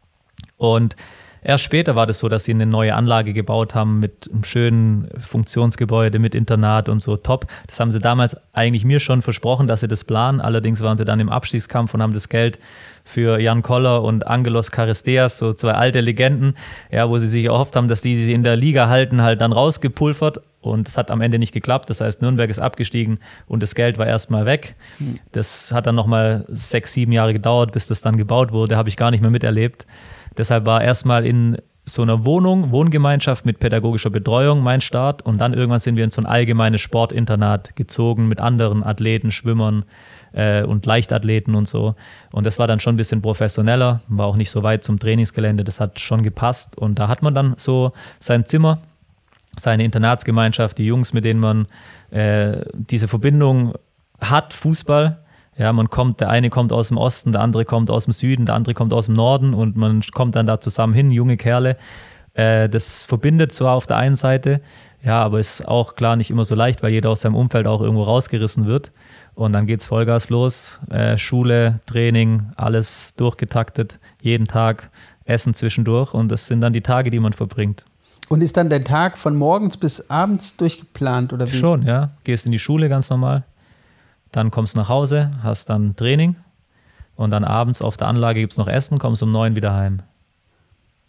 Speaker 1: Und erst später war das so, dass sie eine neue Anlage gebaut haben mit einem schönen Funktionsgebäude, mit Internat und so, top. Das haben sie damals eigentlich mir schon versprochen, dass sie das planen. Allerdings waren sie dann im Abstiegskampf und haben das Geld für Jan Koller und Angelos Charisteas, so zwei alte Legenden, ja, wo sie sich erhofft haben, dass die sie in der Liga halten, halt dann rausgepulvert. Und es hat am Ende nicht geklappt. Das heißt, Nürnberg ist abgestiegen und das Geld war erstmal weg. Das hat dann nochmal sechs, sieben Jahre gedauert, bis das dann gebaut wurde. Habe ich gar nicht mehr miterlebt. Deshalb war erstmal in so einer Wohnung, Wohngemeinschaft mit pädagogischer Betreuung mein Start und dann irgendwann sind wir in so ein allgemeines Sportinternat gezogen mit anderen Athleten, Schwimmern äh, und Leichtathleten und so. Und das war dann schon ein bisschen professioneller, war auch nicht so weit zum Trainingsgelände, das hat schon gepasst und da hat man dann so sein Zimmer, seine Internatsgemeinschaft, die Jungs, mit denen man äh, diese Verbindung hat, Fußball. Ja, man kommt, der eine kommt aus dem Osten, der andere kommt aus dem Süden, der andere kommt aus dem Norden und man kommt dann da zusammen hin, junge Kerle. Äh, das verbindet zwar auf der einen Seite, ja, aber ist auch klar nicht immer so leicht, weil jeder aus seinem Umfeld auch irgendwo rausgerissen wird. Und dann geht's Vollgas los, äh, Schule, Training, alles durchgetaktet, jeden Tag, Essen zwischendurch und das sind dann die Tage, die man verbringt.
Speaker 3: Und ist dann der Tag von morgens bis abends durchgeplant oder wie?
Speaker 1: Schon, ja. Gehst in die Schule ganz normal. Dann kommst nach Hause, hast dann Training und dann abends auf der Anlage gibt es noch Essen, kommst um neun wieder heim.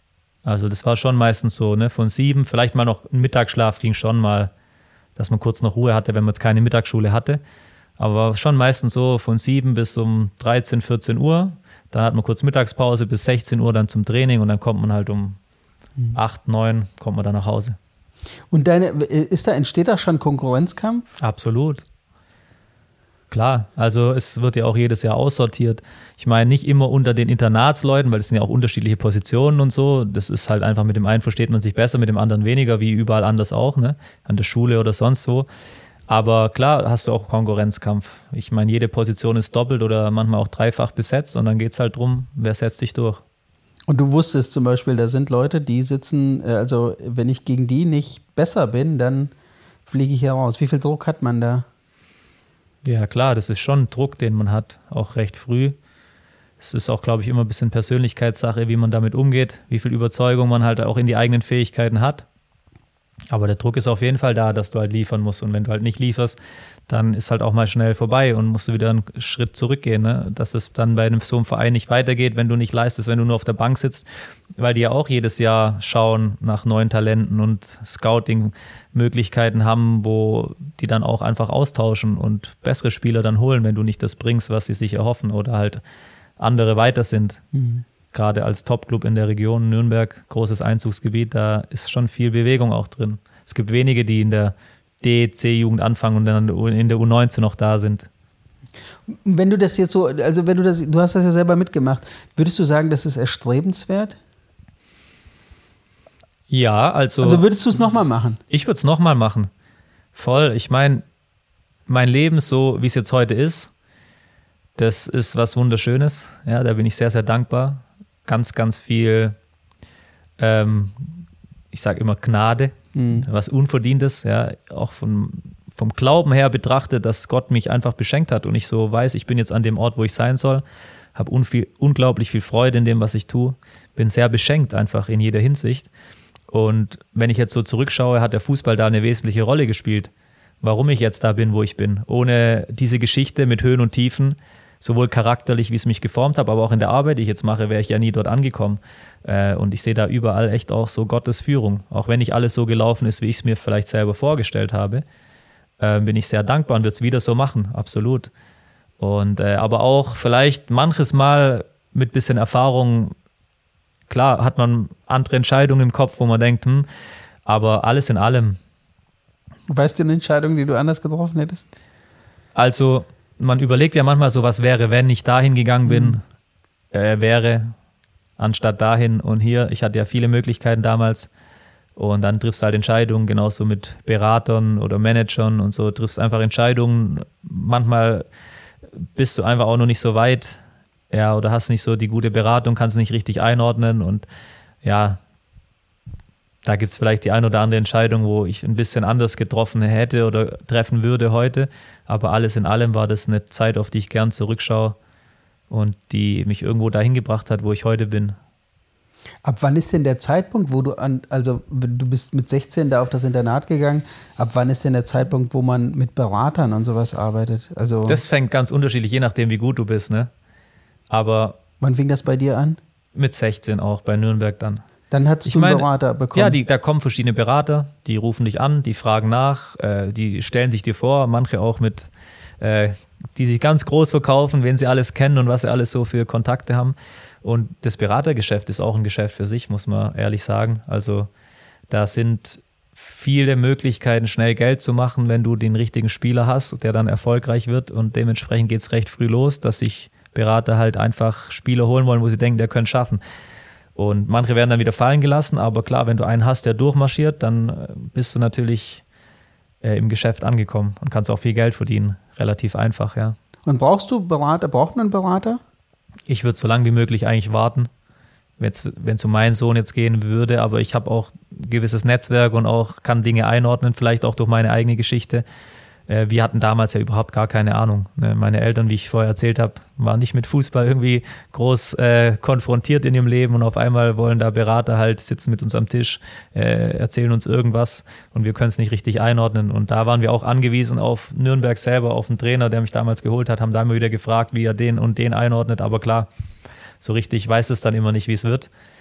Speaker 1: Also das war schon meistens so, ne? Von sieben, vielleicht mal noch ein Mittagsschlaf ging schon mal, dass man kurz noch Ruhe hatte, wenn man jetzt keine Mittagsschule hatte. Aber schon meistens so von sieben bis um dreizehn, vierzehn Uhr. Dann hat man kurz Mittagspause bis sechzehn Uhr dann zum Training und dann kommt man halt um mhm. acht, neun, kommt man dann nach Hause.
Speaker 3: Und deine, ist da, entsteht da schon Konkurrenzkampf?
Speaker 1: Absolut. Klar, also es wird ja auch jedes Jahr aussortiert. Ich meine, nicht immer unter den Internatsleuten, weil es sind ja auch unterschiedliche Positionen und so. Das ist halt einfach, mit dem einen versteht man sich besser, mit dem anderen weniger, wie überall anders auch, ne? An der Schule oder sonst wo. Aber klar hast du auch Konkurrenzkampf. Ich meine, jede Position ist doppelt oder manchmal auch dreifach besetzt und dann geht es halt drum, wer setzt sich durch.
Speaker 3: Und du wusstest zum Beispiel, da sind Leute, die sitzen, also wenn ich gegen die nicht besser bin, dann fliege ich heraus. Wie viel Druck hat man da?
Speaker 1: Ja klar, das ist schon Druck, den man hat, auch recht früh. Es ist auch, glaube ich, immer ein bisschen Persönlichkeitssache, wie man damit umgeht, wie viel Überzeugung man halt auch in die eigenen Fähigkeiten hat. Aber der Druck ist auf jeden Fall da, dass du halt liefern musst. Und wenn du halt nicht lieferst, dann ist halt auch mal schnell vorbei und musst du wieder einen Schritt zurückgehen, ne? Dass es dann bei einem, so einem Verein nicht weitergeht, wenn du nicht leistest, wenn du nur auf der Bank sitzt, weil die ja auch jedes Jahr schauen nach neuen Talenten und Scouting-Möglichkeiten haben, wo die dann auch einfach austauschen und bessere Spieler dann holen, wenn du nicht das bringst, was sie sich erhoffen oder halt andere weiter sind. Mhm. Gerade als Top-Club in der Region Nürnberg, großes Einzugsgebiet, da ist schon viel Bewegung auch drin. Es gibt wenige, die in der D C-Jugend anfangen und dann in der U neunzehn noch da sind.
Speaker 3: Wenn du das jetzt so, also wenn du das, du hast das ja selber mitgemacht, würdest du sagen, das ist erstrebenswert?
Speaker 1: Ja, also...
Speaker 3: Also würdest du es nochmal machen?
Speaker 1: Ich würde es nochmal machen. Voll. Ich meine, mein Leben so, wie es jetzt heute ist, das ist was Wunderschönes. Ja, da bin ich sehr, sehr dankbar. Ganz, ganz viel, ähm, ich sage immer Gnade, mhm. was Unverdientes, ja, auch vom, vom Glauben her betrachtet, dass Gott mich einfach beschenkt hat und ich so weiß, ich bin jetzt an dem Ort, wo ich sein soll, habe unviel, unglaublich viel Freude in dem, was ich tue, bin sehr beschenkt einfach in jeder Hinsicht. Und wenn ich jetzt so zurückschaue, hat der Fußball da eine wesentliche Rolle gespielt, warum ich jetzt da bin, wo ich bin. Ohne diese Geschichte mit Höhen und Tiefen, sowohl charakterlich, wie es mich geformt hat, aber auch in der Arbeit, die ich jetzt mache, wäre ich ja nie dort angekommen. Und ich sehe da überall echt auch so Gottes Führung. Auch wenn nicht alles so gelaufen ist, wie ich es mir vielleicht selber vorgestellt habe, bin ich sehr dankbar und würde es wieder so machen, absolut. Und aber auch vielleicht manches Mal mit bisschen Erfahrung, klar hat man andere Entscheidungen im Kopf, wo man denkt, hm, aber alles in allem.
Speaker 3: Weißt du eine Entscheidung, die du anders getroffen hättest?
Speaker 1: Also man überlegt ja manchmal so, was wäre, wenn ich dahin gegangen bin, mhm. äh, wäre, anstatt dahin und hier. Ich hatte ja viele Möglichkeiten damals und dann triffst du halt Entscheidungen, genauso mit Beratern oder Managern und so, triffst einfach Entscheidungen. Manchmal bist du einfach auch noch nicht so weit, ja, oder hast nicht so die gute Beratung, kannst nicht richtig einordnen und ja, da gibt es vielleicht die ein oder andere Entscheidung, wo ich ein bisschen anders getroffen hätte oder treffen würde heute. Aber alles in allem war das eine Zeit, auf die ich gern zurückschaue und die mich irgendwo dahin gebracht hat, wo ich heute bin.
Speaker 3: Ab wann ist denn der Zeitpunkt, wo du an, also du bist mit sechzehn da auf das Internat gegangen, ab wann ist denn der Zeitpunkt, wo man mit Beratern und sowas arbeitet? Also
Speaker 1: das fängt ganz unterschiedlich, je nachdem, wie gut du bist, ne? Aber
Speaker 3: wann fing das bei dir an?
Speaker 1: Mit sechzehn auch, bei Nürnberg dann.
Speaker 3: Dann hattest
Speaker 1: ich
Speaker 3: du einen
Speaker 1: meine,
Speaker 3: Berater bekommen?
Speaker 1: Ja, die, da kommen verschiedene Berater, die rufen dich an, die fragen nach, äh, die stellen sich dir vor, manche auch mit, äh, die sich ganz groß verkaufen, wen sie alles kennen und was sie alles so für Kontakte haben. Und das Beratergeschäft ist auch ein Geschäft für sich, muss man ehrlich sagen. Also da sind viele Möglichkeiten, schnell Geld zu machen, wenn du den richtigen Spieler hast, der dann erfolgreich wird. Und dementsprechend geht es recht früh los, dass sich Berater halt einfach Spieler holen wollen, wo sie denken, der könnte schaffen. Und manche werden dann wieder fallen gelassen, aber klar, wenn du einen hast, der durchmarschiert, dann bist du natürlich äh, im Geschäft angekommen und kannst auch viel Geld verdienen. Relativ einfach, ja.
Speaker 3: Und brauchst du Berater? Braucht man einen Berater?
Speaker 1: Ich würde so lange wie möglich eigentlich warten, wenn es um meinen Sohn jetzt gehen würde, aber ich habe auch ein gewisses Netzwerk und auch kann Dinge einordnen, vielleicht auch durch meine eigene Geschichte. Wir hatten damals ja überhaupt gar keine Ahnung. Meine Eltern, wie ich vorher erzählt habe, waren nicht mit Fußball irgendwie groß äh, konfrontiert in ihrem Leben und auf einmal wollen da Berater halt sitzen mit uns am Tisch, äh, erzählen uns irgendwas und wir können es nicht richtig einordnen. Und da waren wir auch angewiesen auf Nürnberg selber, auf einen Trainer, der mich damals geholt hat, haben da immer wieder gefragt, wie er den und den einordnet. Aber klar, so richtig weiß es dann immer nicht, wie es wird.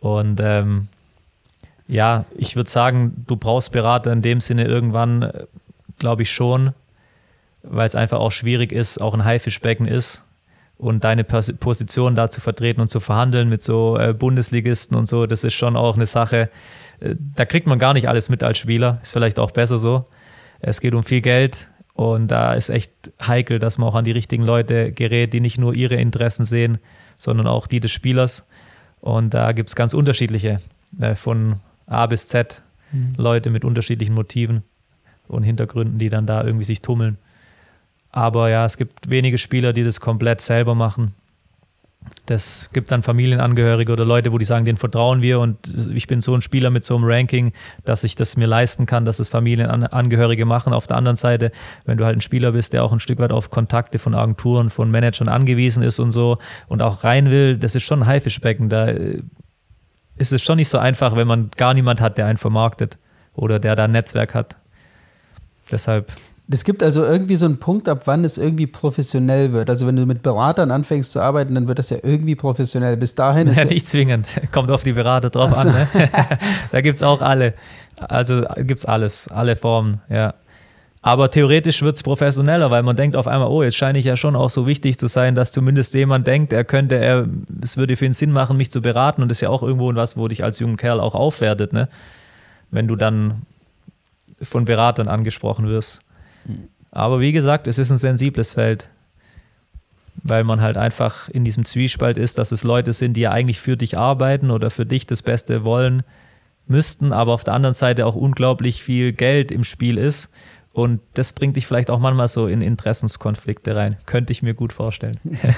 Speaker 1: Und ähm, ja, ich würde sagen, du brauchst Berater in dem Sinne irgendwann, glaube ich schon, weil es einfach auch schwierig ist, auch ein Haifischbecken ist und deine Position da zu vertreten und zu verhandeln mit so äh, Bundesligisten und so, das ist schon auch eine Sache, äh, da kriegt man gar nicht alles mit als Spieler, ist vielleicht auch besser so. Es geht um viel Geld und da ist echt heikel, dass man auch an die richtigen Leute gerät, die nicht nur ihre Interessen sehen, sondern auch die des Spielers. Und da gibt es ganz unterschiedliche, äh, von A bis Z, mhm. Leute mit unterschiedlichen Motiven und Hintergründen, die dann da irgendwie sich tummeln. Aber ja, es gibt wenige Spieler, die das komplett selber machen. Das gibt dann Familienangehörige oder Leute, wo die sagen, denen vertrauen wir und ich bin so ein Spieler mit so einem Ranking, dass ich das mir leisten kann, dass es Familienangehörige machen. Auf der anderen Seite, wenn du halt ein Spieler bist, der auch ein Stück weit auf Kontakte von Agenturen, von Managern angewiesen ist und so und auch rein will, das ist schon ein Haifischbecken. Da ist es schon nicht so einfach, wenn man gar niemand hat, der einen vermarktet oder der da ein Netzwerk hat. Deshalb...
Speaker 3: Es gibt also irgendwie so einen Punkt, ab wann es irgendwie professionell wird. Also wenn du mit Beratern anfängst zu arbeiten, dann wird das ja irgendwie professionell. Bis dahin ist
Speaker 1: ja,
Speaker 3: ja
Speaker 1: nicht zwingend. Kommt auf die Berater drauf also. an. Ne? Da gibt es auch alle. Also gibt es alles, alle Formen, ja. Aber theoretisch wird es professioneller, weil man denkt auf einmal, oh, jetzt scheine ich ja schon auch so wichtig zu sein, dass zumindest jemand denkt, er könnte, er, es würde für ihn Sinn machen, mich zu beraten. Und das ist ja auch irgendwo was, wo dich als junger Kerl auch aufwertet, ne? Wenn du dann von Beratern angesprochen wirst. Aber wie gesagt, es ist ein sensibles Feld, weil man halt einfach in diesem Zwiespalt ist, dass es Leute sind, die ja eigentlich für dich arbeiten oder für dich das Beste wollen müssten, aber auf der anderen Seite auch unglaublich viel Geld im Spiel ist und das bringt dich vielleicht auch manchmal so in Interessenskonflikte rein. Könnte ich mir gut vorstellen.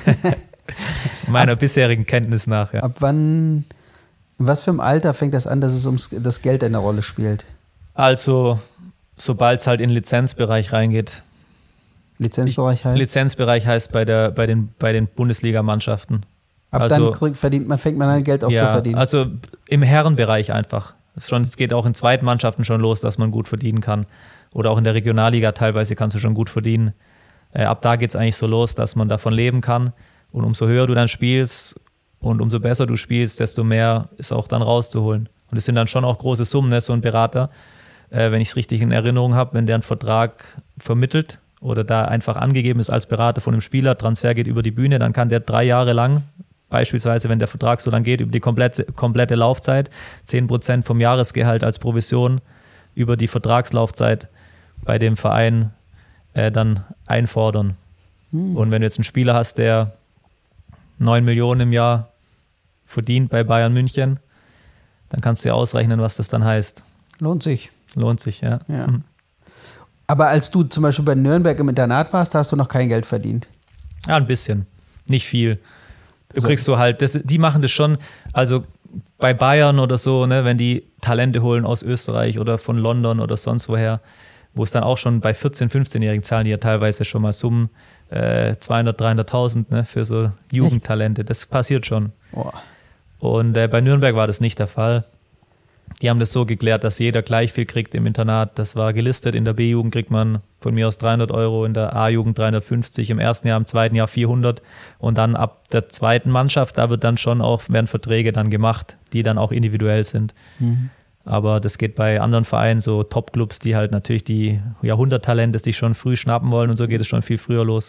Speaker 1: Meiner ab, bisherigen Kenntnis nach, ja.
Speaker 3: Ab wann, in was für einem Alter fängt das an, dass es um das Geld eine Rolle spielt?
Speaker 1: Also... Sobald es halt in den Lizenzbereich reingeht.
Speaker 3: Lizenzbereich heißt?
Speaker 1: Lizenzbereich heißt bei, der, bei den, bei den Bundesligamannschaften.
Speaker 3: Ab also, dann krieg, verdient man, fängt man an, Geld auch
Speaker 1: ja,
Speaker 3: zu verdienen?
Speaker 1: Also im Herrenbereich einfach. Es, schon, es geht auch in Zweitmannschaften schon los, dass man gut verdienen kann. Oder auch in der Regionalliga teilweise kannst du schon gut verdienen. Äh, ab da geht es eigentlich so los, dass man davon leben kann. Und umso höher du dann spielst und umso besser du spielst, desto mehr ist auch dann rauszuholen. Und es sind dann schon auch große Summen, ne, so ein Berater. Wenn ich es richtig in Erinnerung habe, wenn der einen Vertrag vermittelt oder da einfach angegeben ist als Berater von einem Spieler, Transfer geht über die Bühne, dann kann der drei Jahre lang, beispielsweise wenn der Vertrag so lang geht, über die komplette, komplette Laufzeit, zehn Prozent vom Jahresgehalt als Provision über die Vertragslaufzeit bei dem Verein äh, dann einfordern. Hm. Und wenn du jetzt einen Spieler hast, der neun Millionen im Jahr verdient bei Bayern München, dann kannst du dir ausrechnen, was das dann heißt.
Speaker 3: Lohnt sich.
Speaker 1: Lohnt sich, ja.
Speaker 3: ja. Aber als du zum Beispiel bei Nürnberg im Internat warst, da hast du noch kein Geld verdient?
Speaker 1: Ja, ein bisschen. Nicht viel. Du
Speaker 3: so.
Speaker 1: kriegst so halt, das, die machen das schon, also bei Bayern oder so, ne, wenn die Talente holen aus Österreich oder von London oder sonst woher, wo es dann auch schon bei vierzehn-, fünfzehnjährigen zahlen die ja teilweise schon mal Summen, äh, zweihundert-, dreihunderttausend, ne, für so Jugendtalente. Echt? Das passiert schon. Oh. Und äh, bei Nürnberg war das nicht der Fall. Die haben das so geklärt, dass jeder gleich viel kriegt im Internat. Das war gelistet. In der B-Jugend kriegt man von mir aus dreihundert Euro, in der A-Jugend dreihundertfünfzig, im ersten Jahr, im zweiten Jahr vierhundert. Und dann ab der zweiten Mannschaft, da wird dann schon auch, werden Verträge dann gemacht, die dann auch individuell sind. Mhm. Aber das geht bei anderen Vereinen, so Top-Clubs, die halt natürlich die Jahrhunderttalente sich schon früh schnappen wollen und so geht es schon viel früher los.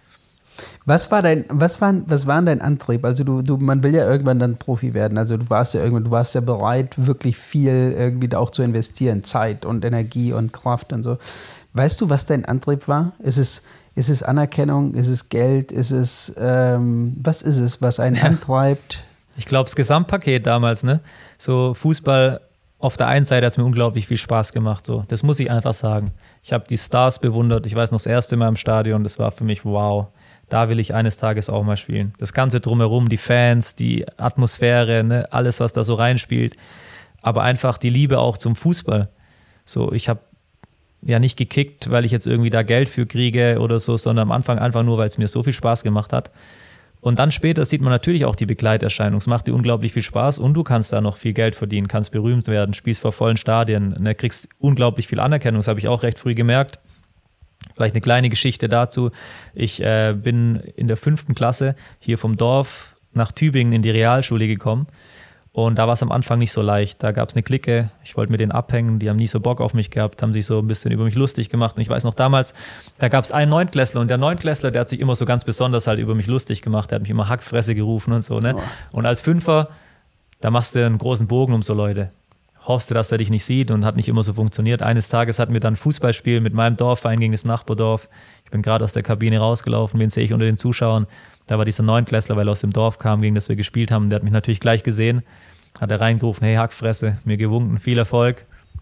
Speaker 3: Was war dein, was war, was war dein Antrieb? Also du, du, man will ja irgendwann dann Profi werden. Also du warst ja irgendwann, du warst ja bereit, wirklich viel irgendwie da auch zu investieren, Zeit und Energie und Kraft und so. Weißt du, was dein Antrieb war? Ist es, ist es Anerkennung? Ist es Geld? Ist es, ähm, was ist es, was einen ja. antreibt?
Speaker 1: Ich glaube, das Gesamtpaket damals, ne? So Fußball auf der einen Seite hat es mir unglaublich viel Spaß gemacht. So. Das muss ich einfach sagen. Ich habe die Stars bewundert. Ich weiß noch, das erste Mal im Stadion, das war für mich wow. Da will ich eines Tages auch mal spielen. Das Ganze drumherum, die Fans, die Atmosphäre, ne, alles, was da so reinspielt. Aber einfach die Liebe auch zum Fußball. So, ich habe ja nicht gekickt, weil ich jetzt irgendwie da Geld für kriege oder so, sondern am Anfang einfach nur, weil es mir so viel Spaß gemacht hat. Und dann später sieht man natürlich auch die Begleiterscheinung. Es macht dir unglaublich viel Spaß und du kannst da noch viel Geld verdienen, kannst berühmt werden, spielst vor vollen Stadien, ne, kriegst unglaublich viel Anerkennung. Das habe ich auch recht früh gemerkt. Vielleicht eine kleine Geschichte dazu. Ich äh, bin in der fünften Klasse hier vom Dorf nach Tübingen in die Realschule gekommen Und da war es am Anfang nicht so leicht. Da gab es eine Clique, ich wollte mit denen abhängen, die haben nie so Bock auf mich gehabt, haben sich so ein bisschen über mich lustig gemacht. Und ich weiß noch damals, da gab es einen Neuntklässler und der Neuntklässler, der hat sich immer so ganz besonders halt über mich lustig gemacht. Der hat mich immer Hackfresse gerufen und so. Ne? Oh. Und als Fünfer, da machst du einen großen Bogen um so Leute. Hoffst du, dass er dich nicht sieht und hat nicht immer so funktioniert. Eines Tages hatten wir dann ein Fußballspiel mit meinem Dorfverein gegen das Nachbardorf. Ich bin gerade aus der Kabine rausgelaufen, wen sehe ich unter den Zuschauern? Da war dieser Neuntklässler, weil er aus dem Dorf kam, gegen das wir gespielt haben. Der hat mich natürlich gleich gesehen, hat er reingerufen, hey Hackfresse, mir gewunken, viel Erfolg.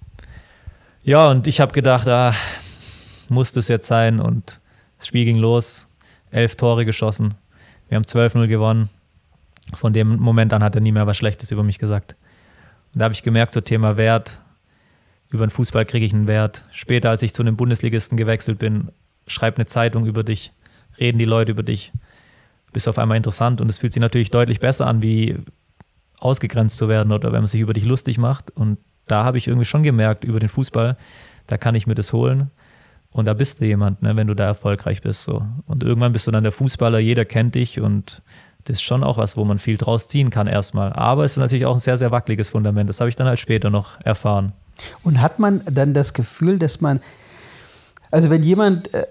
Speaker 1: Ja, und ich habe gedacht, ah, muss das jetzt sein? Und das Spiel ging los, elf Tore geschossen. Wir haben zwölf null gewonnen. Von dem Moment an hat er nie mehr was Schlechtes über mich gesagt. Und da habe ich gemerkt, so Thema Wert, über den Fußball kriege ich einen Wert. Später, als ich zu einem Bundesligisten gewechselt bin, schreibt eine Zeitung über dich, reden die Leute über dich. Bist auf einmal interessant und es fühlt sich natürlich deutlich besser an, wie ausgegrenzt zu werden oder wenn man sich über dich lustig macht. Und da habe ich irgendwie schon gemerkt, über den Fußball, da kann ich mir das holen. Und da bist du jemand, ne, wenn du da erfolgreich bist. So. Und irgendwann bist du dann der Fußballer, jeder kennt dich und das ist schon auch was, wo man viel draus ziehen kann erstmal. Aber es ist natürlich auch ein sehr, sehr wackeliges Fundament. Das habe ich dann halt später noch erfahren.
Speaker 3: Und hat man dann das Gefühl, dass man, also wenn jemand, äh,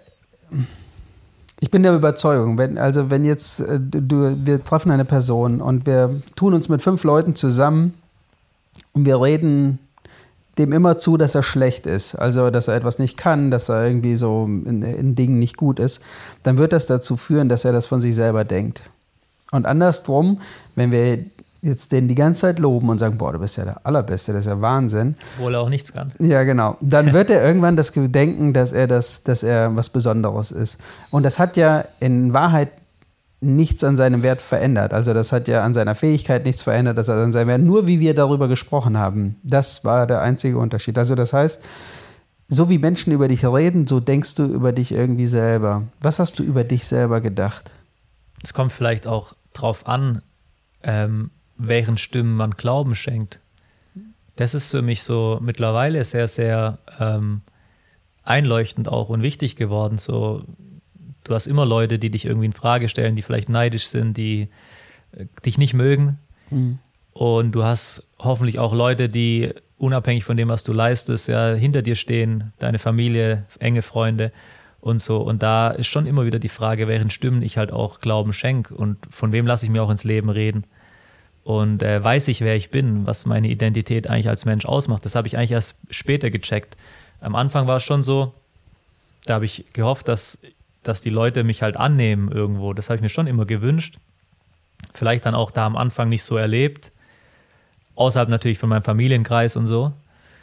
Speaker 3: ich bin der Überzeugung, wenn, also wenn jetzt äh, du, wir treffen eine Person und wir tun uns mit fünf Leuten zusammen und wir reden dem immer zu, dass er schlecht ist, also dass er etwas nicht kann, dass er irgendwie so in, in Dingen nicht gut ist, dann wird das dazu führen, dass er das von sich selber denkt. Und andersrum, wenn wir jetzt den die ganze Zeit loben und sagen, boah, du bist ja der Allerbeste, das ist ja Wahnsinn.
Speaker 1: Obwohl er auch nichts kann.
Speaker 3: Ja, genau. Dann wird er irgendwann das denken, dass er, das, dass er was Besonderes ist. Und das hat ja in Wahrheit nichts an seinem Wert verändert. Also das hat ja an seiner Fähigkeit nichts verändert, das hat an seinem Wert, nur wie wir darüber gesprochen haben. Das war der einzige Unterschied. Also das heißt, so wie Menschen über dich reden, so denkst du über dich irgendwie selber. Was hast du über dich selber gedacht?
Speaker 1: Es kommt vielleicht auch drauf an, ähm, welchen Stimmen man Glauben schenkt. Das ist für mich so mittlerweile sehr, sehr ähm, einleuchtend auch und wichtig geworden. So, du hast immer Leute, die dich irgendwie in Frage stellen, die vielleicht neidisch sind, die äh, dich nicht mögen. Mhm. Und du hast hoffentlich auch Leute, die unabhängig von dem, was du leistest, ja, hinter dir stehen, deine Familie, enge Freunde und so. Und da ist schon immer wieder die Frage, welchen Stimmen ich halt auch Glauben schenke und von wem lasse ich mir auch ins Leben reden. Und äh, weiß ich, wer ich bin, was meine Identität eigentlich als Mensch ausmacht. Das habe ich eigentlich erst später gecheckt. Am Anfang war es schon so, da habe ich gehofft, dass, dass die Leute mich halt annehmen irgendwo. Das habe ich mir schon immer gewünscht. Vielleicht dann auch da am Anfang nicht so erlebt. Außerhalb natürlich von meinem Familienkreis und so.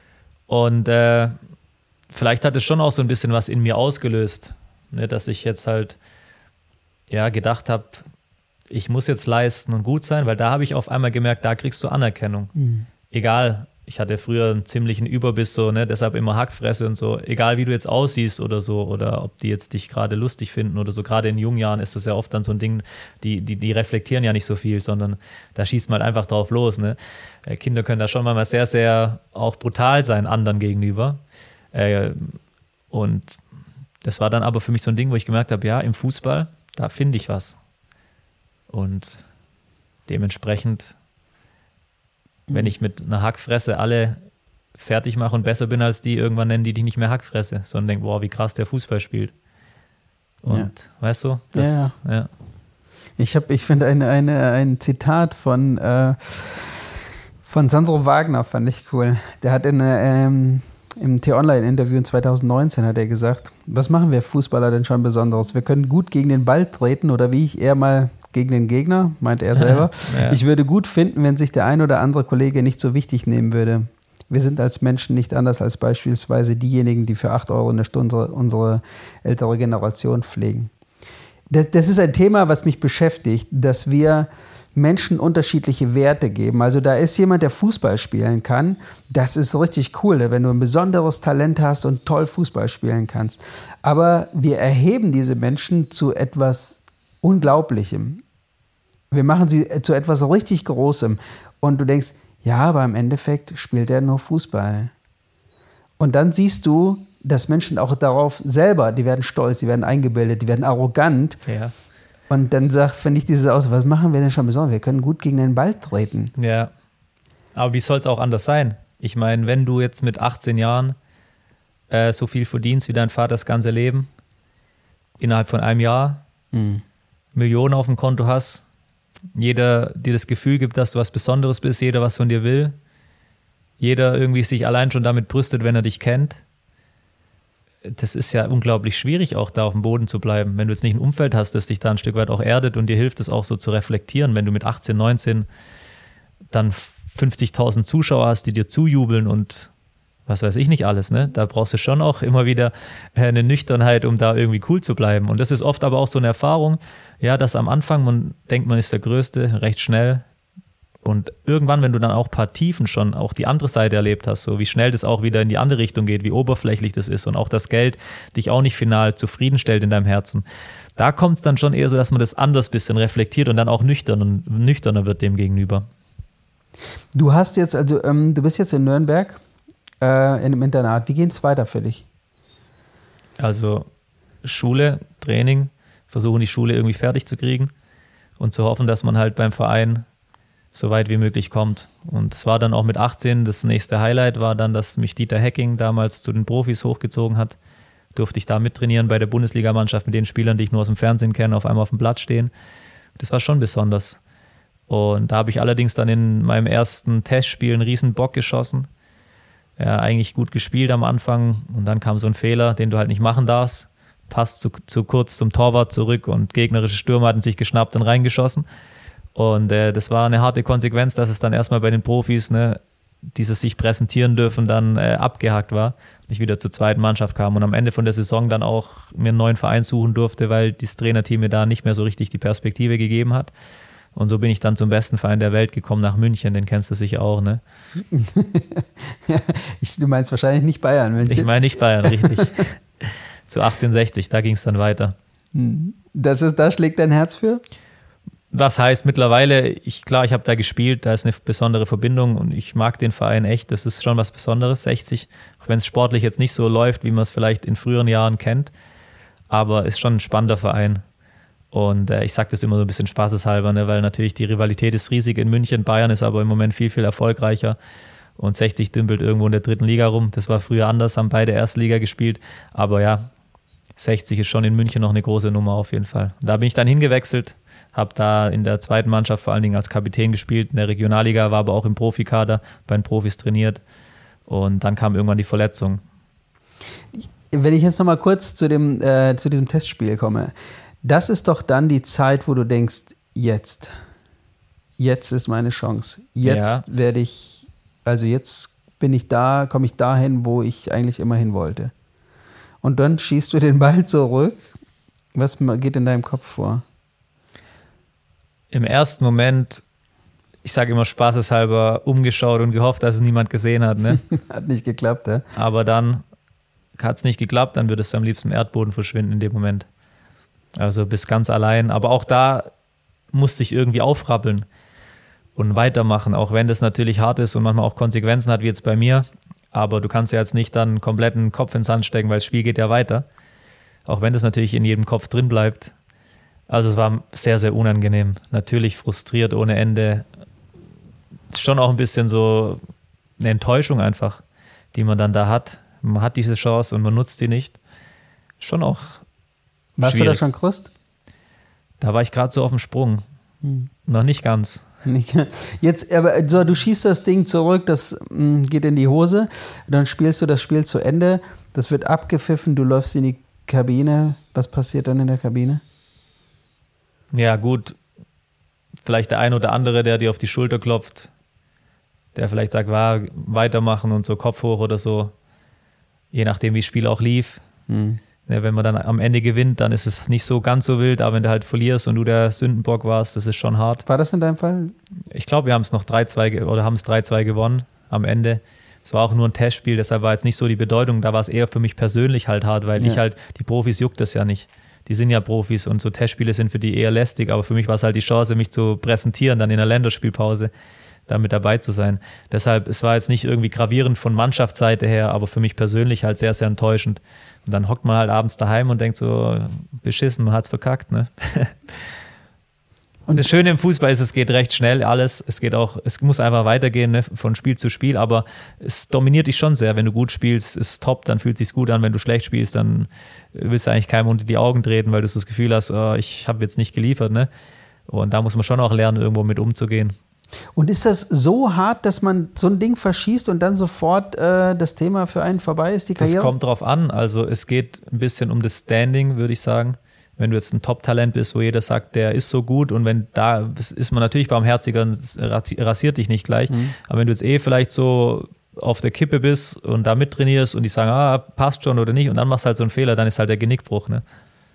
Speaker 1: Und äh, vielleicht hat es schon auch so ein bisschen was in mir ausgelöst, ne, dass ich jetzt halt ja gedacht habe, ich muss jetzt leisten und gut sein, weil da habe ich auf einmal gemerkt, da kriegst du Anerkennung. Mhm. Egal, ich hatte früher einen ziemlichen Überbiss, so, ne, deshalb immer Hackfresse und so. Egal, wie du jetzt aussiehst oder so, oder ob die jetzt dich gerade lustig finden oder so. Gerade in jungen Jahren ist das ja oft dann so ein Ding, die, die, die reflektieren ja nicht so viel, sondern da schießt man halt einfach drauf los. Ne? Kinder können da schon mal sehr, sehr auch brutal sein, anderen gegenüber. Und das war dann aber für mich so ein Ding, wo ich gemerkt habe, ja, im Fußball, da finde ich was. Und dementsprechend, wenn ich mit einer Hackfresse alle fertig mache und besser bin als die, irgendwann nennen die dich nicht mehr Hackfresse, sondern denken, boah, wie krass der Fußball spielt. Und ja. Weißt du? Das, ja, ja. ja.
Speaker 3: Ich habe, ich finde eine, eine, ein Zitat von, äh, von Sandro Wagner, fand ich cool. Der hat in ähm, im T-Online-Interview in zwanzig neunzehn hat er gesagt, was machen wir Fußballer denn schon Besonderes? Wir können gut gegen den Ball treten oder wie ich eher mal gegen den Gegner, meint er selber. Ja. Ich würde gut finden, wenn sich der ein oder andere Kollege nicht so wichtig nehmen würde. Wir sind als Menschen nicht anders als beispielsweise diejenigen, die für acht Euro eine Stunde unsere ältere Generation pflegen. Das, das ist ein Thema, was mich beschäftigt, dass wir Menschen unterschiedliche Werte geben. Also da ist jemand, der Fußball spielen kann. Das ist richtig cool, wenn du ein besonderes Talent hast und toll Fußball spielen kannst. Aber wir erheben diese Menschen zu etwas Unglaublichem. Wir machen sie zu etwas richtig Großem. Und du denkst, ja, aber im Endeffekt spielt er nur Fußball. Und dann siehst du, dass Menschen auch darauf selber, die werden stolz, die werden eingebildet, die werden arrogant. Ja. Und dann sagt, finde ich dieses aus, was machen wir denn schon besonders? Wir können gut gegen den Ball treten.
Speaker 1: Ja. Aber wie soll es auch anders sein? Ich meine, wenn du jetzt mit achtzehn Jahren äh, so viel verdienst wie dein Vater das ganze Leben, innerhalb von einem Jahr, mhm. Millionen auf dem Konto hast, jeder dir das Gefühl gibt, dass du was Besonderes bist, jeder was von dir will, jeder irgendwie sich allein schon damit brüstet, wenn er dich kennt. Das ist ja unglaublich schwierig, auch da auf dem Boden zu bleiben, wenn du jetzt nicht ein Umfeld hast, das dich da ein Stück weit auch erdet und dir hilft, es auch so zu reflektieren, wenn du mit achtzehn, neunzehn dann fünfzigtausend Zuschauer hast, die dir zujubeln und was weiß ich nicht alles, ne? Da brauchst du schon auch immer wieder eine Nüchternheit, um da irgendwie cool zu bleiben. Und das ist oft aber auch so eine Erfahrung, ja, dass am Anfang man denkt, man ist der Größte, recht schnell. Und irgendwann, wenn du dann auch ein paar Tiefen schon, auch die andere Seite erlebt hast, so wie schnell das auch wieder in die andere Richtung geht, wie oberflächlich das ist und auch das Geld dich auch nicht final zufriedenstellt in deinem Herzen, da kommt es dann schon eher so, dass man das anders ein bisschen reflektiert und dann auch nüchtern und nüchterner wird dem gegenüber.
Speaker 3: Du hast jetzt, also ähm, du bist jetzt in Nürnberg äh, in einem Internat. Wie geht es weiter für dich?
Speaker 1: Also Schule, Training, versuchen die Schule irgendwie fertig zu kriegen und zu hoffen, dass man halt beim Verein so weit wie möglich kommt. Und es war dann auch mit achtzehn, das nächste Highlight war dann, dass mich Dieter Hecking damals zu den Profis hochgezogen hat. Durfte ich da mittrainieren bei der Bundesligamannschaft mit den Spielern, die ich nur aus dem Fernsehen kenne, auf einmal auf dem Platz stehen. Das war schon besonders. Und da habe ich allerdings dann in meinem ersten Testspiel einen riesen Bock geschossen. Ja, eigentlich gut gespielt am Anfang und dann kam so ein Fehler, den du halt nicht machen darfst. Passt zu, zu kurz zum Torwart zurück und gegnerische Stürmer hatten sich geschnappt und reingeschossen. Und äh, das war eine harte Konsequenz, dass es dann erstmal bei den Profis, ne, dieses sich präsentieren dürfen, dann äh, abgehakt war. Und ich wieder zur zweiten Mannschaft kam und am Ende von der Saison dann auch mir einen neuen Verein suchen durfte, weil das Trainerteam mir da nicht mehr so richtig die Perspektive gegeben hat. Und so bin ich dann zum besten Verein der Welt gekommen, nach München, den kennst du sicher auch, ne?
Speaker 3: ich, du meinst wahrscheinlich nicht Bayern. München.
Speaker 1: Ich meine nicht Bayern, richtig. Zu achtzehnhundertsechzig, da ging es dann weiter.
Speaker 3: Das ist, da schlägt dein Herz für?
Speaker 1: Was heißt mittlerweile, ich, klar, ich habe da gespielt, da ist eine besondere Verbindung und ich mag den Verein echt, das ist schon was Besonderes, sechzig, auch wenn es sportlich jetzt nicht so läuft, wie man es vielleicht in früheren Jahren kennt, aber ist schon ein spannender Verein. Und äh, ich sage das immer so ein bisschen spaßeshalber, ne, weil natürlich die Rivalität ist riesig in München, Bayern ist aber im Moment viel, viel erfolgreicher und sechzig dümpelt irgendwo in der dritten Liga rum. Das war früher anders, haben beide Erstliga gespielt, aber ja, sechzig ist schon in München noch eine große Nummer auf jeden Fall. Da bin ich dann hingewechselt, habe da in der zweiten Mannschaft vor allen Dingen als Kapitän gespielt, in der Regionalliga, war aber auch im Profikader, bei den Profis trainiert und dann kam irgendwann die Verletzung.
Speaker 3: Wenn ich jetzt nochmal kurz zu, dem, äh, zu diesem Testspiel komme, das ist doch dann die Zeit, wo du denkst, jetzt, jetzt ist meine Chance. Jetzt ja. werde ich, also jetzt bin ich da, komme ich dahin, wo ich eigentlich immer hin wollte. Und dann schießt du den Ball zurück. Was geht in deinem Kopf vor?
Speaker 1: Im ersten Moment, ich sage immer spaßeshalber, umgeschaut und gehofft, dass es niemand gesehen hat. Ne?
Speaker 3: Hat nicht geklappt, ja?
Speaker 1: Aber dann hat es nicht geklappt, dann würdest du am liebsten im Erdboden verschwinden in dem Moment. Also bist ganz allein. Aber auch da musste ich irgendwie aufrappeln und weitermachen, auch wenn das natürlich hart ist und manchmal auch Konsequenzen hat, wie jetzt bei mir. Aber du kannst ja jetzt nicht dann einen kompletten Kopf ins Sand stecken, weil das Spiel geht ja weiter. Auch wenn das natürlich in jedem Kopf drin bleibt. Also es war sehr, sehr unangenehm. Natürlich frustriert ohne Ende. Schon auch ein bisschen so eine Enttäuschung einfach, die man dann da hat. Man hat diese Chance und man nutzt die nicht. Schon auch
Speaker 3: Warst schwierig. Du da schon Christ?
Speaker 1: Da war ich gerade so auf dem Sprung. Hm. Noch nicht ganz.
Speaker 3: Jetzt, aber so, du schießt das Ding zurück, das mh, geht in die Hose, dann spielst du das Spiel zu Ende, das wird abgepfiffen, du läufst in die Kabine. Was passiert dann in der Kabine?
Speaker 1: Ja gut, vielleicht der ein oder andere, der dir auf die Schulter klopft, der vielleicht sagt, war weitermachen und so Kopf hoch oder so, je nachdem wie das Spiel auch lief. Hm. Ja, wenn man dann am Ende gewinnt, dann ist es nicht so ganz so wild, aber wenn du halt verlierst und du der Sündenbock warst, das ist schon hart.
Speaker 3: War das in deinem Fall?
Speaker 1: Ich glaube, wir haben es noch drei zwei oder haben es drei zwei gewonnen am Ende. Es war auch nur ein Testspiel, deshalb war jetzt nicht so die Bedeutung. Da war es eher für mich persönlich halt hart, weil ja. ich halt, die Profis juckt das ja nicht. Die sind ja Profis und so Testspiele sind für die eher lästig, aber für mich war es halt die Chance, mich zu präsentieren, dann in der Länderspielpause da mit dabei zu sein. Deshalb, es war jetzt nicht irgendwie gravierend von Mannschaftsseite her, aber für mich persönlich halt sehr, sehr enttäuschend. Und dann hockt man halt abends daheim und denkt so, beschissen, man hat's verkackt, ne? Und das Schöne im Fußball ist, es geht recht schnell alles. Es geht auch, es muss einfach weitergehen, ne, von Spiel zu Spiel, aber es dominiert dich schon sehr. Wenn du gut spielst, ist es top, dann fühlt es sich gut an. Wenn du schlecht spielst, dann willst du eigentlich keinem unter die Augen treten, weil du so das Gefühl hast, oh, ich habe jetzt nicht geliefert. Ne? Und da muss man schon auch lernen, irgendwo mit umzugehen.
Speaker 3: Und ist das so hart, dass man so ein Ding verschießt und dann sofort äh, das Thema für einen vorbei ist, die Karriere?
Speaker 1: Das kommt drauf an. Also es geht ein bisschen um das Standing, würde ich sagen. Wenn du jetzt ein Top-Talent bist, wo jeder sagt, der ist so gut und wenn da ist man natürlich barmherziger und rasiert dich nicht gleich. Mhm. Aber wenn du jetzt eh vielleicht so auf der Kippe bist und da mittrainierst und die sagen, ah, passt schon oder nicht und dann machst du halt so einen Fehler, dann ist halt der Genickbruch. Ne?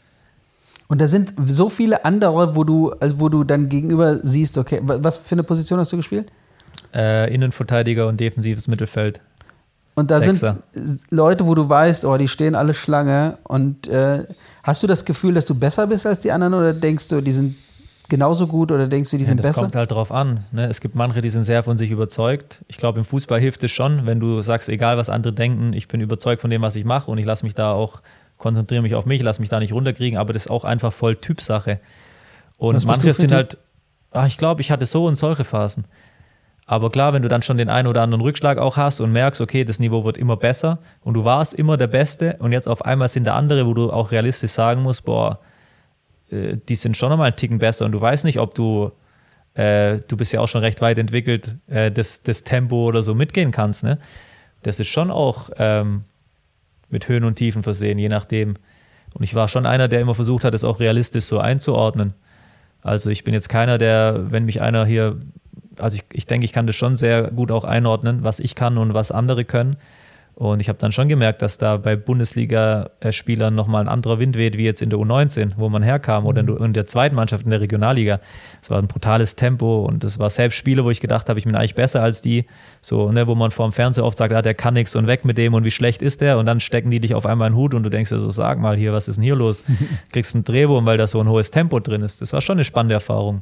Speaker 3: Und da sind so viele andere, wo du, also wo du dann gegenüber siehst, okay, was für eine Position hast du gespielt?
Speaker 1: Äh, Innenverteidiger und defensives Mittelfeld.
Speaker 3: Und da
Speaker 1: Sechser.
Speaker 3: sind Leute, wo du weißt, oh, die stehen alle Schlange. Und äh, hast du das Gefühl, dass du besser bist als die anderen oder denkst du, die sind genauso gut oder denkst du, die sind
Speaker 1: ja, das
Speaker 3: besser?
Speaker 1: Das kommt halt drauf an. Ne? Es gibt manche, die sind sehr von sich überzeugt. Ich glaube, im Fußball hilft es schon, wenn du sagst, egal was andere denken, ich bin überzeugt von dem, was ich mache und ich lasse mich da auch, konzentriere mich auf mich, lasse mich da nicht runterkriegen, aber das ist auch einfach voll Typsache. Und
Speaker 3: was
Speaker 1: manche sind
Speaker 3: typ?
Speaker 1: halt, ach, ich glaube, ich hatte so und solche Phasen. Aber klar, wenn du dann schon den einen oder anderen Rückschlag auch hast und merkst, okay, das Niveau wird immer besser und du warst immer der Beste und jetzt auf einmal sind da andere, wo du auch realistisch sagen musst, boah, äh, die sind schon nochmal einen Ticken besser und du weißt nicht, ob du, äh, du bist ja auch schon recht weit entwickelt, äh, das, das Tempo oder so mitgehen kannst. Ne? Das ist schon auch ähm, mit Höhen und Tiefen versehen, je nachdem. Und ich war schon einer, der immer versucht hat, das auch realistisch so einzuordnen. Also ich bin jetzt keiner, der, wenn mich einer hier Also ich, ich denke, ich kann das schon sehr gut auch einordnen, was ich kann und was andere können. Und ich habe dann schon gemerkt, dass da bei Bundesliga-Spielern nochmal ein anderer Wind weht, wie jetzt in der U neunzehn, wo man herkam, oder in der zweiten Mannschaft in der Regionalliga. Es war ein brutales Tempo und es war selbst Spiele, wo ich gedacht habe, ich bin eigentlich besser als die. So, ne, wo man vor dem Fernseher oft sagt, ah, der kann nichts und weg mit dem und wie schlecht ist der. Und dann stecken die dich auf einmal in den Hut und du denkst dir so, sag mal hier, was ist denn hier los? Kriegst einen Drehwurm, weil da so ein hohes Tempo drin ist. Das war schon eine spannende Erfahrung.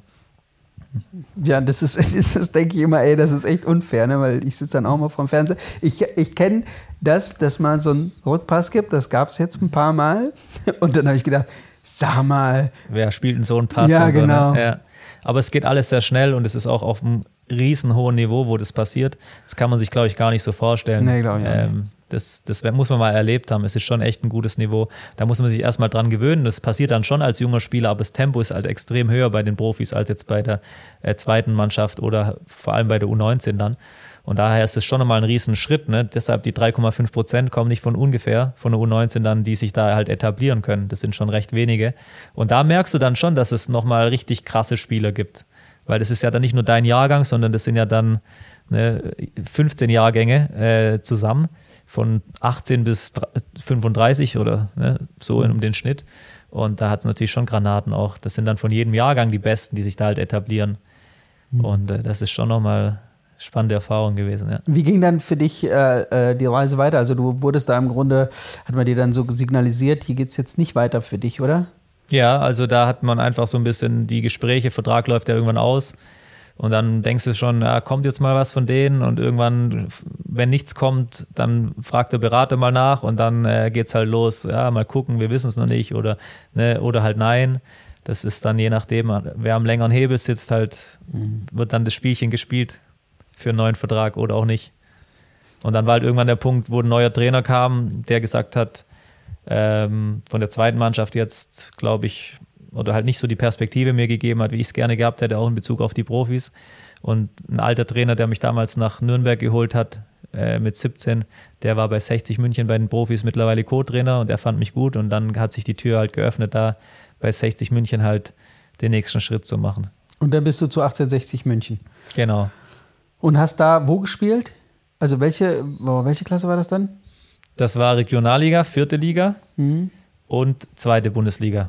Speaker 3: Ja, das ist, das ist, denke ich immer, ey, das ist echt unfair, ne? Weil ich sitze dann auch mal vorm Fernseher. Ich, ich kenne das, dass man so einen Rückpass gibt, das gab es jetzt ein paar Mal. Und dann habe ich gedacht, sag mal.
Speaker 1: Wer spielt denn so einen Pass?
Speaker 3: Ja, genau.
Speaker 1: So, ne? Ja. Aber es geht alles sehr schnell und es ist auch auf einem riesen hohen Niveau, wo das passiert. Das kann man sich, glaube ich, gar nicht so vorstellen.
Speaker 3: Nee, glaube ich auch nicht.
Speaker 1: Ähm, Das, das muss man mal erlebt haben. Es ist schon echt ein gutes Niveau. Da muss man sich erstmal dran gewöhnen. Das passiert dann schon als junger Spieler, aber das Tempo ist halt extrem höher bei den Profis als jetzt bei der äh, zweiten Mannschaft oder vor allem bei der U neunzehn dann. Und daher ist es schon nochmal ein riesen Schritt. Ne? Deshalb die drei Komma fünf Prozent kommen nicht von ungefähr, von der U neunzehn dann, die sich da halt etablieren können. Das sind schon recht wenige. Und da merkst du dann schon, dass es nochmal richtig krasse Spieler gibt. Weil das ist ja dann nicht nur dein Jahrgang, sondern das sind ja dann ne, fünfzehn Jahrgänge äh, zusammen. Von achtzehn bis fünfunddreißig oder ne, so um den Schnitt. Und da hat es natürlich schon Granaten auch. Das sind dann von jedem Jahrgang die Besten, die sich da halt etablieren. Mhm. Und äh, das ist schon nochmal spannende Erfahrung gewesen. Ja.
Speaker 3: Wie ging dann für dich äh, die Reise weiter? Also du wurdest da im Grunde, hat man dir dann so signalisiert, hier geht es jetzt nicht weiter für dich, oder?
Speaker 1: Ja, also da hat man einfach so ein bisschen die Gespräche, Vertrag läuft ja irgendwann aus. Und dann denkst du schon, ja, kommt jetzt mal was von denen und irgendwann, wenn nichts kommt, dann fragt der Berater mal nach und dann äh, geht's halt los, ja, mal gucken, wir wissen es noch nicht oder, ne, oder halt nein. Das ist dann je nachdem, wer am längeren Hebel sitzt, halt mhm. wird dann das Spielchen gespielt für einen neuen Vertrag oder auch nicht. Und dann war halt irgendwann der Punkt, wo ein neuer Trainer kam, der gesagt hat, ähm, von der zweiten Mannschaft jetzt, glaube ich, oder halt nicht so die Perspektive mir gegeben hat, wie ich es gerne gehabt hätte, auch in Bezug auf die Profis. Und ein alter Trainer, der mich damals nach Nürnberg geholt hat, äh, mit siebzehn, der war bei sechzig München bei den Profis mittlerweile Co-Trainer und der fand mich gut und dann hat sich die Tür halt geöffnet, da bei sechzig München halt den nächsten Schritt zu machen.
Speaker 3: Und dann bist du zu achtzehnhundertsechzig München.
Speaker 1: Genau.
Speaker 3: Und hast da wo gespielt? Also welche, welche Klasse war das dann?
Speaker 1: Das war Regionalliga, vierte Liga
Speaker 3: mhm.
Speaker 1: und zweite Bundesliga.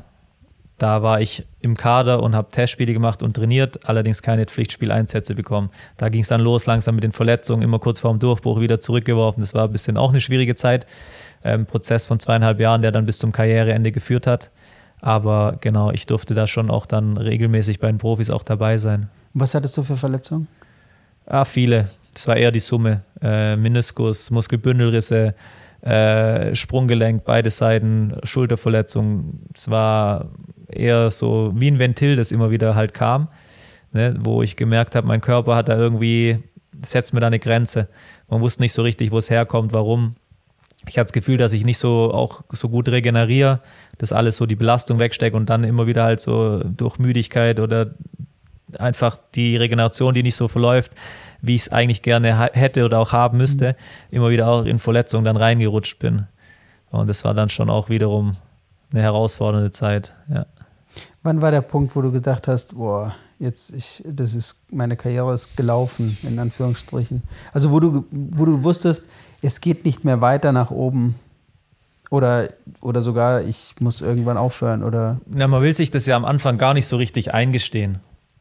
Speaker 1: Da war ich im Kader und habe Testspiele gemacht und trainiert, allerdings keine Pflichtspieleinsätze bekommen. Da ging es dann los, langsam mit den Verletzungen, immer kurz vor dem Durchbruch wieder zurückgeworfen. Das war ein bisschen auch eine schwierige Zeit. Ein ähm, Prozess von zweieinhalb Jahren, der dann bis zum Karriereende geführt hat. Aber genau, ich durfte da schon auch dann regelmäßig bei den Profis auch dabei sein.
Speaker 3: Was hattest du für Verletzungen?
Speaker 1: Ah, viele. Das war eher die Summe. Äh, Meniskus, Muskelbündelrisse, äh, Sprunggelenk, beide Seiten, Schulterverletzung. Es war eher so wie ein Ventil, das immer wieder halt kam, ne, wo ich gemerkt habe, mein Körper hat da irgendwie, setzt mir da eine Grenze. Man wusste nicht so richtig, wo es herkommt, warum. Ich hatte das Gefühl, dass ich nicht so auch so gut regeneriere, dass alles so die Belastung wegsteckt und dann immer wieder halt so durch Müdigkeit oder einfach die Regeneration, die nicht so verläuft, wie ich es eigentlich gerne ha- hätte oder auch haben müsste, mhm. immer wieder auch in Verletzungen dann reingerutscht bin. Und das war dann schon auch wiederum eine herausfordernde Zeit. Ja.
Speaker 3: Wann war der Punkt, wo du gedacht hast, boah, jetzt ich, das ist, meine Karriere ist gelaufen, in Anführungsstrichen. Also wo du, wo du wusstest, es geht nicht mehr weiter nach oben oder, oder sogar, ich muss irgendwann aufhören oder.
Speaker 1: Ja, man will sich das ja am Anfang gar nicht so richtig eingestehen.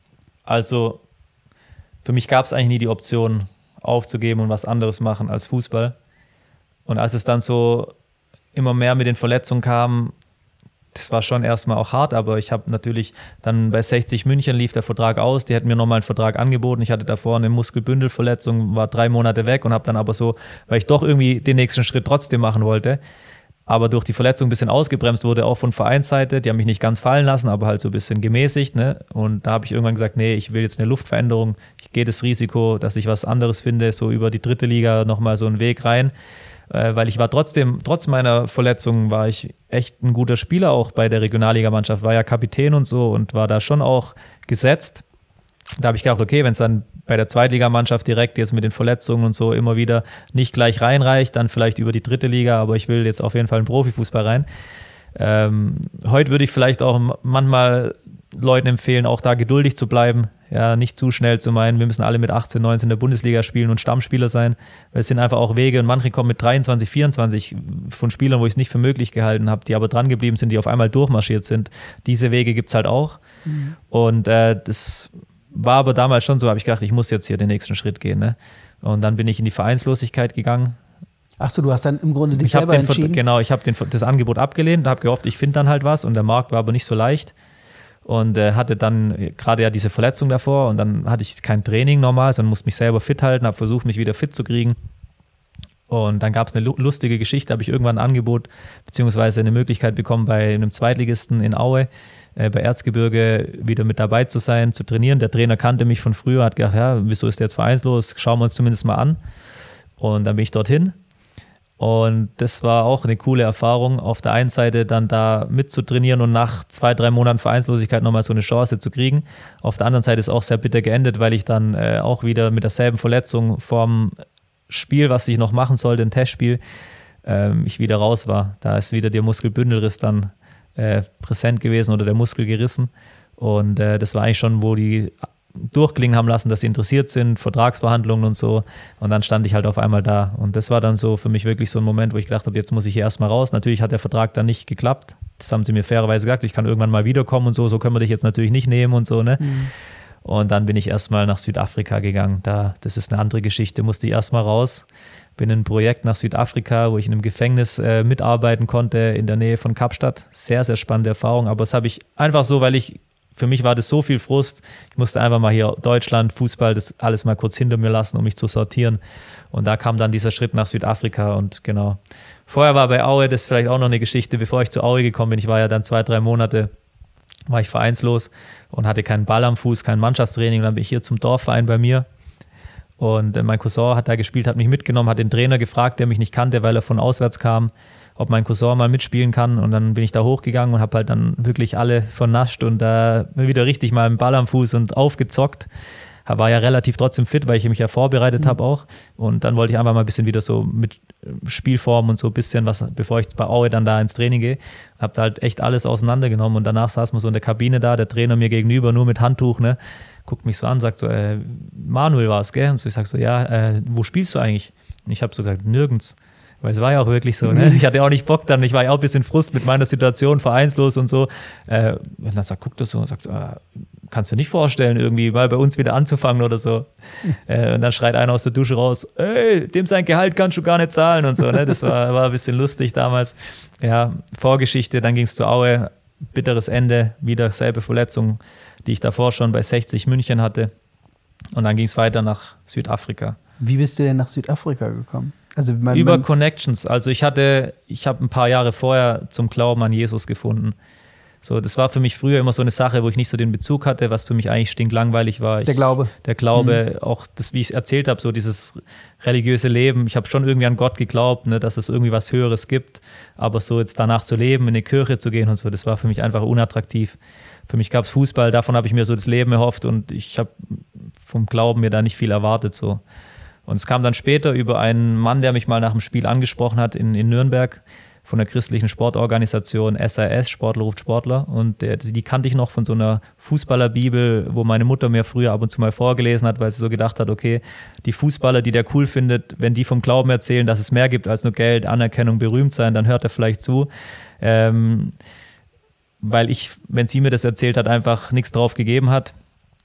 Speaker 1: Also für mich gab es eigentlich nie die Option, aufzugeben und was anderes machen als Fußball. Und als es dann so immer mehr mit den Verletzungen kam, das war schon erstmal auch hart, aber ich habe natürlich dann bei sechzig München lief der Vertrag aus, die hätten mir nochmal einen Vertrag angeboten. Ich hatte davor eine Muskelbündelverletzung, war drei Monate weg und habe dann aber so, weil ich doch irgendwie den nächsten Schritt trotzdem machen wollte, aber durch die Verletzung ein bisschen ausgebremst wurde, auch von Vereinsseite. Die haben mich nicht ganz fallen lassen, aber halt so ein bisschen gemäßigt. Ne? Und da habe ich irgendwann gesagt, nee, ich will jetzt eine Luftveränderung. Ich gehe das Risiko, dass ich was anderes finde, so über die dritte Liga nochmal so einen Weg rein. Weil ich war trotzdem, trotz meiner Verletzung war ich echt ein guter Spieler auch bei der Regionalligamannschaft, war ja Kapitän und so und war da schon auch gesetzt. Da habe ich gedacht, okay, wenn es dann bei der Zweitligamannschaft direkt jetzt mit den Verletzungen und so immer wieder nicht gleich reinreicht, dann vielleicht über die dritte Liga, aber ich will jetzt auf jeden Fall in Profifußball rein. Ähm, heute würde ich vielleicht auch manchmal Leuten empfehlen, auch da geduldig zu bleiben, ja, nicht zu schnell zu meinen, wir müssen alle mit achtzehn, neunzehn in der Bundesliga spielen und Stammspieler sein, weil es sind einfach auch Wege und manche kommen mit dreiundzwanzig, vierundzwanzig von Spielern, wo ich es nicht für möglich gehalten habe, die aber dran geblieben sind, die auf einmal durchmarschiert sind. Diese Wege gibt es halt auch mhm. und äh, das war aber damals schon so, habe ich gedacht, ich muss jetzt hier den nächsten Schritt gehen. Ne? Und dann bin ich in die Vereinslosigkeit gegangen.
Speaker 3: Ach so, du hast dann im Grunde dich
Speaker 1: ich
Speaker 3: selber
Speaker 1: den,
Speaker 3: entschieden?
Speaker 1: Genau, ich habe das Angebot abgelehnt, habe gehofft, ich finde dann halt was und der Markt war aber nicht so leicht. Und äh, hatte dann gerade ja diese Verletzung davor und dann hatte ich kein Training normal, sondern musste mich selber fit halten, habe versucht, mich wieder fit zu kriegen. Und dann gab es eine lustige Geschichte, habe ich irgendwann ein Angebot beziehungsweise eine Möglichkeit bekommen, bei einem Zweitligisten in Aue, äh, bei Erzgebirge wieder mit dabei zu sein, zu trainieren. Der Trainer kannte mich von früher, hat gedacht, ja, wieso ist der jetzt vereinslos? Schauen wir uns zumindest mal an. Und dann bin ich dorthin. Und das war auch eine coole Erfahrung, auf der einen Seite dann da mitzutrainieren und nach zwei, drei Monaten Vereinslosigkeit nochmal so eine Chance zu kriegen. Auf der anderen Seite ist es auch sehr bitter geendet, weil ich dann äh, auch wieder mit derselben Verletzung vorm Spiel, was ich noch machen sollte, ein Testspiel, ähm, ich wieder raus war. Da ist wieder der Muskelbündelriss dann äh, präsent gewesen oder der Muskel gerissen. Und äh, das war eigentlich schon, wo die durchklingen haben lassen, dass sie interessiert sind, Vertragsverhandlungen und so. Und dann stand ich halt auf einmal da. Und das war dann so für mich wirklich so ein Moment, wo ich gedacht habe, jetzt muss ich hier erstmal raus. Natürlich hat der Vertrag dann nicht geklappt. Das haben sie mir fairerweise gesagt, ich kann irgendwann mal wiederkommen und so. So können wir dich jetzt natürlich nicht nehmen und so, ne? Mhm. Und dann bin ich erstmal nach Südafrika gegangen. Da, das ist eine andere Geschichte, musste ich erstmal raus. Bin in ein Projekt nach Südafrika, wo ich in einem Gefängnis äh, mitarbeiten konnte, in der Nähe von Kapstadt. Sehr, sehr spannende Erfahrung. Aber das habe ich einfach so, weil ich Für mich war das so viel Frust. Ich musste einfach mal hier Deutschland, Fußball, das alles mal kurz hinter mir lassen, um mich zu sortieren. Und da kam dann dieser Schritt nach Südafrika und genau. Vorher war bei Aue, das ist vielleicht auch noch eine Geschichte, bevor ich zu Aue gekommen bin. Ich war ja dann zwei, drei Monate, war ich vereinslos und hatte keinen Ball am Fuß, kein Mannschaftstraining. Und dann bin ich hier zum Dorfverein bei mir. Und mein Cousin hat da gespielt, hat mich mitgenommen, hat den Trainer gefragt, der mich nicht kannte, weil er von auswärts kam, ob mein Cousin mal mitspielen kann. Und dann bin ich da hochgegangen und habe halt dann wirklich alle vernascht und da äh, wieder richtig mal einen Ball am Fuß und aufgezockt. War ja relativ trotzdem fit, weil ich mich ja vorbereitet mhm. habe auch. Und dann wollte ich einfach mal ein bisschen wieder so mit Spielform und so ein bisschen was, bevor ich bei Aue dann da ins Training gehe. Habe da halt echt alles auseinandergenommen und danach saß man so in der Kabine da, der Trainer mir gegenüber, nur mit Handtuch, ne? Guckt mich so an, sagt so, äh, Manuel war es, gell? Und so, ich sag so, ja, äh, wo spielst du eigentlich? Und ich habe so gesagt, nirgends. Weil es war ja auch wirklich so, ne? Ich hatte auch nicht Bock dann, ich war ja auch ein bisschen frust mit meiner Situation, vereinslos und so. Äh, und dann sagt, guckt das so und sagt, äh, kannst du nicht vorstellen, irgendwie mal bei uns wieder anzufangen oder so. Äh, und dann schreit einer aus der Dusche raus, ey, dem sein Gehalt kannst du gar nicht zahlen und so, ne? Das war, war ein bisschen lustig damals. Ja, Vorgeschichte, dann ging es zu Aue, bitteres Ende, wieder selbe Verletzung, die ich davor schon bei sechzig München hatte. Und dann ging es weiter nach Südafrika.
Speaker 3: Wie bist du denn nach Südafrika gekommen? Also man,
Speaker 1: Über
Speaker 3: man
Speaker 1: Connections. Also ich hatte, ich habe ein paar Jahre vorher zum Glauben an Jesus gefunden. So, das war für mich früher immer so eine Sache, wo ich nicht so den Bezug hatte, was für mich eigentlich stinklangweilig war. Ich,
Speaker 3: der Glaube.
Speaker 1: Der Glaube, mhm. auch das, wie ich es erzählt habe, so dieses religiöse Leben. Ich habe schon irgendwie an Gott geglaubt, ne, dass es irgendwie was Höheres gibt, aber so jetzt danach zu leben, in eine Kirche zu gehen und so, das war für mich einfach unattraktiv. Für mich gab es Fußball, davon habe ich mir so das Leben erhofft und ich habe vom Glauben mir da nicht viel erwartet. So. Und es kam dann später über einen Mann, der mich mal nach dem Spiel angesprochen hat in, in Nürnberg, von der christlichen Sportorganisation S A S, Sportler ruft Sportler. Und der, die kannte ich noch von so einer Fußballerbibel, wo meine Mutter mir früher ab und zu mal vorgelesen hat, weil sie so gedacht hat, okay, die Fußballer, die der cool findet, wenn die vom Glauben erzählen, dass es mehr gibt als nur Geld, Anerkennung, berühmt sein, dann hört er vielleicht zu. Ähm, weil ich, wenn sie mir das erzählt hat, einfach nichts drauf gegeben hat,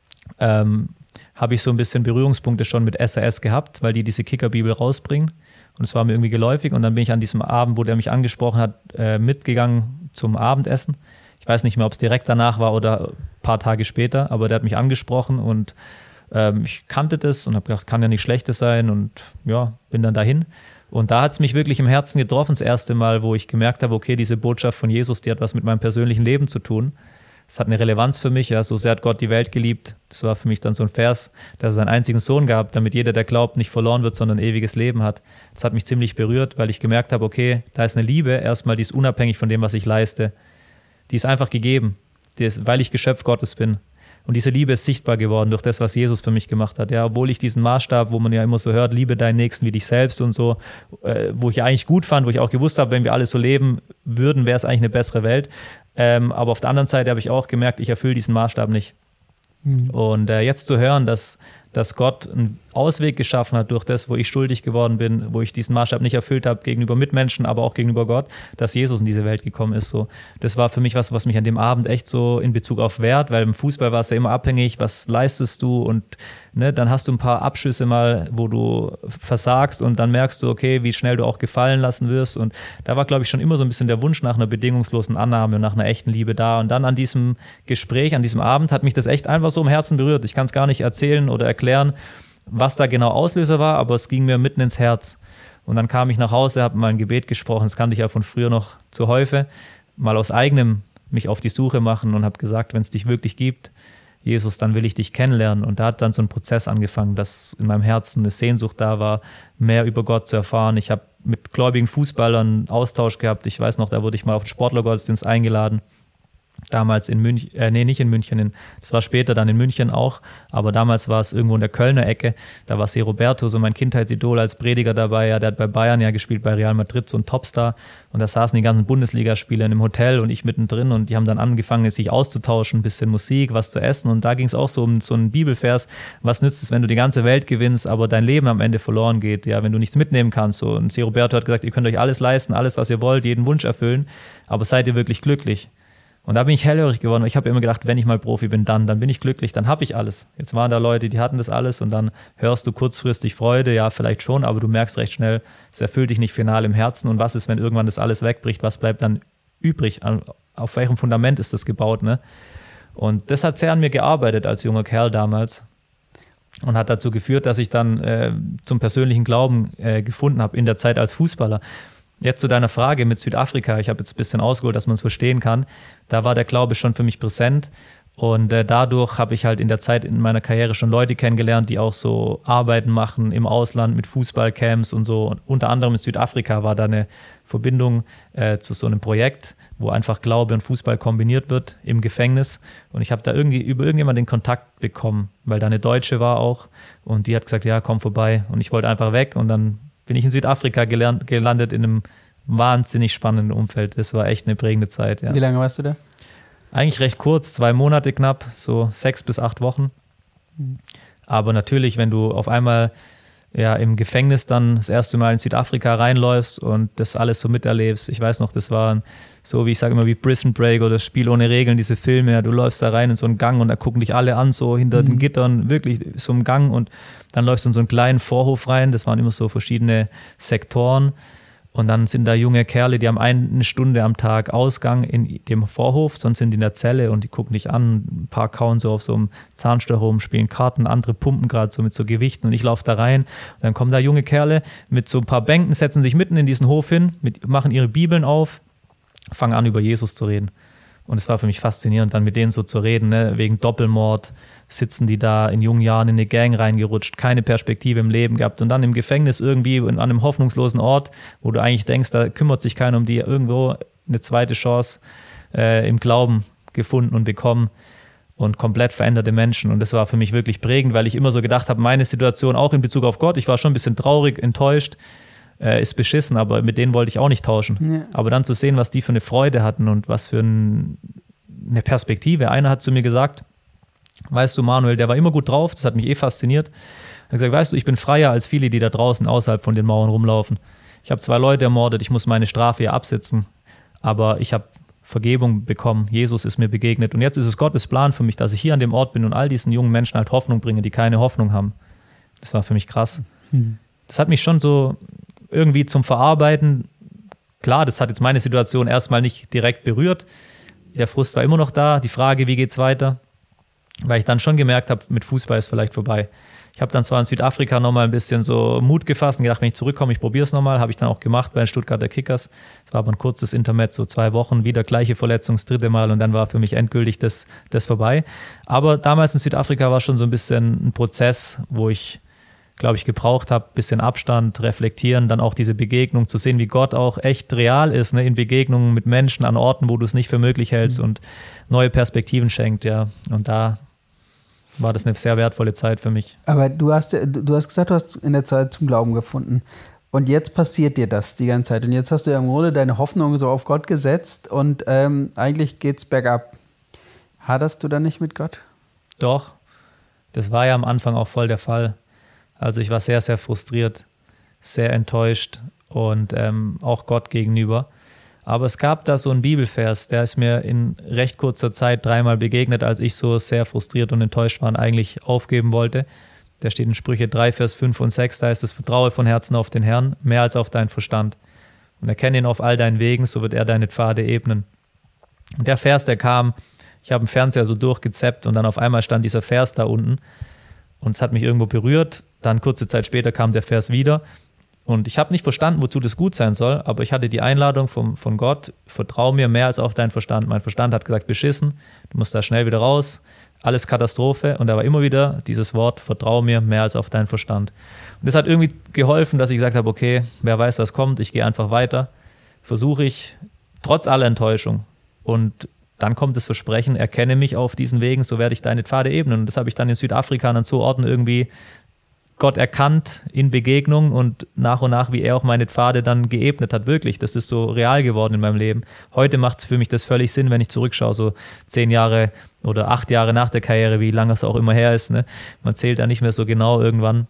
Speaker 1: ähm, habe ich so ein bisschen Berührungspunkte schon mit S A S gehabt, weil die diese Kickerbibel rausbringen. Und es war mir irgendwie geläufig. Und dann bin ich an diesem Abend, wo der mich angesprochen hat, äh, mitgegangen zum Abendessen. Ich weiß nicht mehr, ob es direkt danach war oder ein paar Tage später, aber der hat mich angesprochen und ähm, ich kannte das und habe gedacht, kann ja nicht Schlechtes sein und ja, bin dann dahin. Und da hat es mich wirklich im Herzen getroffen, das erste Mal, wo ich gemerkt habe, okay, diese Botschaft von Jesus, die hat was mit meinem persönlichen Leben zu tun. Es hat eine Relevanz für mich, ja, so sehr hat Gott die Welt geliebt. Das war für mich dann so ein Vers, dass es einen einzigen Sohn gab, damit jeder, der glaubt, nicht verloren wird, sondern ewiges Leben hat. Das hat mich ziemlich berührt, weil ich gemerkt habe, okay, da ist eine Liebe, erstmal, die ist unabhängig von dem, was ich leiste. Die ist einfach gegeben, die ist, weil ich Geschöpf Gottes bin. Und diese Liebe ist sichtbar geworden durch das, was Jesus für mich gemacht hat. Ja, obwohl ich diesen Maßstab, wo man ja immer so hört, liebe deinen Nächsten wie dich selbst und so, äh, wo ich ja eigentlich gut fand, wo ich auch gewusst habe, wenn wir alle so leben würden, wäre es eigentlich eine bessere Welt. Ähm, aber auf der anderen Seite habe ich auch gemerkt, ich erfülle diesen Maßstab nicht. Mhm. Und äh, jetzt zu hören, dass, dass Gott einen Ausweg geschaffen hat durch das, wo ich schuldig geworden bin, wo ich diesen Maßstab nicht erfüllt habe gegenüber Mitmenschen, aber auch gegenüber Gott, dass Jesus in diese Welt gekommen ist. So. Das war für mich was, was mich an dem Abend echt so in Bezug auf Wert, weil im Fußball war es ja immer abhängig, was leistest du und ne, dann hast du ein paar Abschüsse mal, wo du versagst und dann merkst du, okay, wie schnell du auch gefallen lassen wirst und da war, glaube ich, schon immer so ein bisschen der Wunsch nach einer bedingungslosen Annahme und nach einer echten Liebe da und dann an diesem Gespräch, an diesem Abend hat mich das echt einfach so im Herzen berührt. Ich kann es gar nicht erzählen oder erklären, was da genau Auslöser war, aber es ging mir mitten ins Herz. Und dann kam ich nach Hause, habe mal ein Gebet gesprochen, das kannte ich ja von früher noch zu Häufe, mal aus eigenem mich auf die Suche machen und habe gesagt, wenn es dich wirklich gibt, Jesus, dann will ich dich kennenlernen. Und da hat dann so ein Prozess angefangen, dass in meinem Herzen eine Sehnsucht da war, mehr über Gott zu erfahren. Ich habe mit gläubigen Fußballern Austausch gehabt. Ich weiß noch, da wurde ich mal auf den Sportlergottesdienst eingeladen. Damals in München, äh, nee, nicht in München, in, das war später dann in München auch, aber damals war es irgendwo in der Kölner Ecke, da war C. Roberto, so mein Kindheitsidol als Prediger dabei, ja, der hat bei Bayern ja gespielt, bei Real Madrid, so ein Topstar und da saßen die ganzen Bundesligaspieler in einem Hotel und ich mittendrin und die haben dann angefangen, sich auszutauschen, ein bisschen Musik, was zu essen und da ging es auch so um so einen Bibelvers, was nützt es, wenn du die ganze Welt gewinnst, aber dein Leben am Ende verloren geht, ja, wenn du nichts mitnehmen kannst, so. Und C. Roberto hat gesagt, ihr könnt euch alles leisten, alles, was ihr wollt, jeden Wunsch erfüllen, aber seid ihr wirklich glücklich? Und da bin ich hellhörig geworden. Ich habe immer gedacht, wenn ich mal Profi bin, dann, dann bin ich glücklich, dann habe ich alles. Jetzt waren da Leute, die hatten das alles und dann hörst du kurzfristig Freude, ja, vielleicht schon, aber du merkst recht schnell, es erfüllt dich nicht final im Herzen. Und was ist, wenn irgendwann das alles wegbricht? Was bleibt dann übrig? Auf welchem Fundament ist das gebaut? Ne? Und das hat sehr an mir gearbeitet als junger Kerl damals und hat dazu geführt, dass ich dann äh, zum persönlichen Glauben äh, gefunden habe in der Zeit als Fußballer. Jetzt zu deiner Frage mit Südafrika, ich habe jetzt ein bisschen ausgeholt, dass man es verstehen kann, da war der Glaube schon für mich präsent und äh, dadurch habe ich halt in der Zeit in meiner Karriere schon Leute kennengelernt, die auch so Arbeiten machen im Ausland mit Fußballcamps und so und unter anderem in Südafrika war da eine Verbindung äh, zu so einem Projekt, wo einfach Glaube und Fußball kombiniert wird im Gefängnis und ich habe da irgendwie über irgendjemanden den Kontakt bekommen, weil da eine Deutsche war auch und die hat gesagt, ja komm vorbei und ich wollte einfach weg und dann bin ich in Südafrika gelernt, gelandet in einem wahnsinnig spannenden Umfeld. Das war echt eine prägende Zeit. Ja.
Speaker 3: Wie lange warst du da?
Speaker 1: Eigentlich recht kurz, zwei Monate knapp, so sechs bis acht Wochen. Mhm. Aber natürlich, wenn du auf einmal ja, im Gefängnis dann das erste Mal in Südafrika reinläufst und das alles so miterlebst. Ich weiß noch, das war so, wie ich sage immer, wie Prison Break oder Spiel ohne Regeln, diese Filme. Ja, du läufst da rein in so einen Gang und da gucken dich alle an, so hinter mhm. den Gittern, wirklich so im Gang und dann läufst du in so einen kleinen Vorhof rein. Das waren immer so verschiedene Sektoren. Und dann sind da junge Kerle, die haben eine Stunde am Tag Ausgang in dem Vorhof, sonst sind die in der Zelle und die gucken dich an. Ein paar kauen so auf so einem Zahnstocher rum, spielen Karten, andere pumpen gerade so mit so Gewichten und ich laufe da rein. Und dann kommen da junge Kerle mit so ein paar Bänken, setzen sich mitten in diesen Hof hin, mit, machen ihre Bibeln auf, fangen an über Jesus zu reden. Und es war für mich faszinierend, dann mit denen so zu reden, ne? Wegen Doppelmord sitzen die da in jungen Jahren in eine Gang reingerutscht, keine Perspektive im Leben gehabt und dann im Gefängnis irgendwie an einem hoffnungslosen Ort, wo du eigentlich denkst, da kümmert sich keiner um die, irgendwo eine zweite Chance äh, im Glauben gefunden und bekommen und komplett veränderte Menschen. Und das war für mich wirklich prägend, weil ich immer so gedacht habe, meine Situation auch in Bezug auf Gott, ich war schon ein bisschen traurig, enttäuscht, äh, ist beschissen, aber mit denen wollte ich auch nicht tauschen. Ja. Aber dann zu sehen, was die für eine Freude hatten und was für ein, eine Perspektive. Einer hat zu mir gesagt, weißt du, Manuel, der war immer gut drauf, das hat mich eh fasziniert. Er hat gesagt, weißt du, ich bin freier als viele, die da draußen außerhalb von den Mauern rumlaufen. Ich habe zwei Leute ermordet, ich muss meine Strafe ja absitzen, aber ich habe Vergebung bekommen, Jesus ist mir begegnet und jetzt ist es Gottes Plan für mich, dass ich hier an dem Ort bin und all diesen jungen Menschen halt Hoffnung bringe, die keine Hoffnung haben. Das war für mich krass. Mhm. Das hat mich schon so irgendwie zum Verarbeiten, klar, das hat jetzt meine Situation erstmal nicht direkt berührt, der Frust war immer noch da, die Frage, wie geht's weiter, weil ich dann schon gemerkt habe, mit Fußball ist vielleicht vorbei. Ich habe dann zwar in Südafrika nochmal ein bisschen so Mut gefasst und gedacht, wenn ich zurückkomme, ich probiere es nochmal. Habe ich dann auch gemacht bei den Stuttgarter Kickers. Es war aber ein kurzes Intermezzo, so zwei Wochen, wieder gleiche Verletzung, das dritte Mal und dann war für mich endgültig das, das vorbei. Aber damals in Südafrika war schon so ein bisschen ein Prozess, wo ich, glaube ich, gebraucht habe, ein bisschen Abstand, reflektieren, dann auch diese Begegnung zu sehen, wie Gott auch echt real ist, ne, in Begegnungen mit Menschen an Orten, wo du es nicht für möglich hältst mhm. und neue Perspektiven schenkt, ja. Und da war das eine sehr wertvolle Zeit für mich.
Speaker 3: Aber du hast, du hast gesagt, du hast in der Zeit zum Glauben gefunden. Und jetzt passiert dir das die ganze Zeit. Und jetzt hast du ja im Grunde deine Hoffnung so auf Gott gesetzt und ähm, eigentlich geht's bergab. Haderst du da nicht mit Gott?
Speaker 1: Doch. Das war ja am Anfang auch voll der Fall. Also ich war sehr, sehr frustriert, sehr enttäuscht und ähm, auch Gott gegenüber. Aber es gab da so einen Bibelvers, der ist mir in recht kurzer Zeit dreimal begegnet, als ich so sehr frustriert und enttäuscht war und eigentlich aufgeben wollte. Der steht in Sprüche drei, Vers fünf und sechs, da heißt es, vertraue von Herzen auf den Herrn, mehr als auf deinen Verstand. Und erkenne ihn auf all deinen Wegen, so wird er deine Pfade ebnen. Und der Vers, der kam, ich habe den Fernseher so durchgezappt und dann auf einmal stand dieser Vers da unten und es hat mich irgendwo berührt. Dann kurze Zeit später kam der Vers wieder. Und ich habe nicht verstanden, wozu das gut sein soll, aber ich hatte die Einladung vom, von Gott, vertrau mir mehr als auf deinen Verstand. Mein Verstand hat gesagt, beschissen, du musst da schnell wieder raus, alles Katastrophe. Und da war immer wieder dieses Wort, vertrau mir mehr als auf deinen Verstand. Und das hat irgendwie geholfen, dass ich gesagt habe, okay, wer weiß, was kommt, ich gehe einfach weiter, versuche ich, trotz aller Enttäuschung. Und dann kommt das Versprechen, erkenne mich auf diesen Wegen, so werde ich deine Pfade ebnen. Und das habe ich dann in Südafrika an so Orten irgendwie Gott erkannt in Begegnung und nach und nach, wie er auch meine Pfade dann geebnet hat, wirklich. Das ist so real geworden in meinem Leben. Heute macht es für mich das völlig Sinn, wenn ich zurückschaue, so zehn Jahre oder acht Jahre nach der Karriere, wie lange es auch immer her ist. Ne? Man zählt da nicht mehr so genau irgendwann.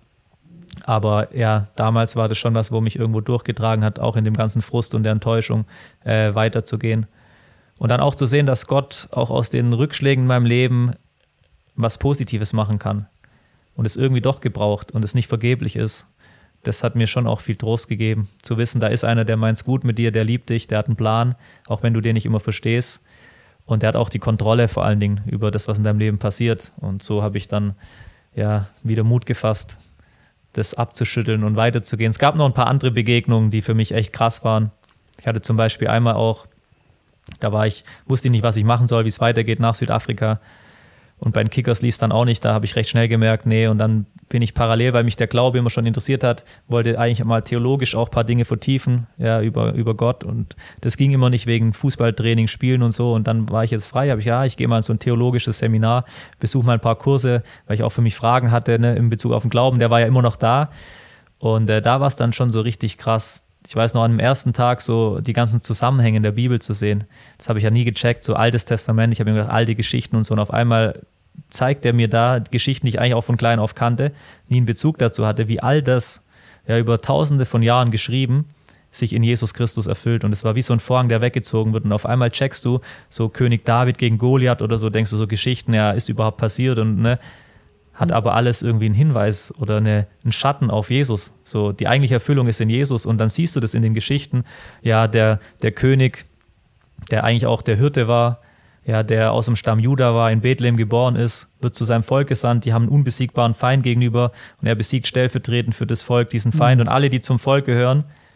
Speaker 1: Aber ja, damals war das schon was, wo mich irgendwo durchgetragen hat, auch in dem ganzen Frust und der Enttäuschung äh, weiterzugehen. Und dann auch zu sehen, dass Gott auch aus den Rückschlägen in meinem Leben was Positives machen kann. Und es irgendwie doch gebraucht und es nicht vergeblich ist. Das hat mir schon auch viel Trost gegeben, zu wissen, da ist einer, der meint's gut mit dir, der liebt dich, der hat einen Plan, auch wenn du den nicht immer verstehst. Und der hat auch die Kontrolle vor allen Dingen über das, was in deinem Leben passiert. Und so habe ich dann ja wieder Mut gefasst, das abzuschütteln und weiterzugehen. Es gab noch ein paar andere Begegnungen, die für mich echt krass waren. Ich hatte zum Beispiel einmal auch, da war ich, wusste ich nicht, was ich machen soll, wie es weitergeht nach Südafrika. Und bei den Kickers lief es dann auch nicht, da habe ich recht schnell gemerkt, nee, und dann bin ich parallel, weil mich der Glaube immer schon interessiert hat, wollte eigentlich mal theologisch auch ein paar Dinge vertiefen, ja, über, über Gott und das ging immer nicht wegen Fußballtraining, Spielen und so und dann war ich jetzt frei, habe ich, ja, ich gehe mal in so ein theologisches Seminar, besuche mal ein paar Kurse, weil ich auch für mich Fragen hatte, ne, in Bezug auf den Glauben, der war ja immer noch da und äh, da war es dann schon so richtig krass. Ich weiß noch, an dem ersten Tag so die ganzen Zusammenhänge in der Bibel zu sehen. Das habe ich ja nie gecheckt, so Altes Testament. Ich habe mir gedacht, alte Geschichten und so. Und auf einmal zeigt er mir da Geschichten, die ich eigentlich auch von klein auf kannte, nie einen Bezug dazu hatte, wie all das ja über tausende von Jahren geschrieben sich in Jesus Christus erfüllt. Und es war wie so ein Vorhang, der weggezogen wird. Und auf einmal checkst du so König David gegen Goliath oder so, denkst du so Geschichten, ja, ist überhaupt passiert und ne, hat aber alles irgendwie einen Hinweis oder eine, einen Schatten auf Jesus. So, die eigentliche Erfüllung ist in Jesus und dann siehst du das in den Geschichten. Ja, der, der König, der eigentlich auch der Hirte war, ja, der aus dem Stamm Juda war, in Bethlehem geboren ist, wird zu seinem Volk gesandt, die haben einen unbesiegbaren Feind gegenüber und er besiegt stellvertretend für das Volk diesen Feind mhm. und alle, die zum Volk gehören,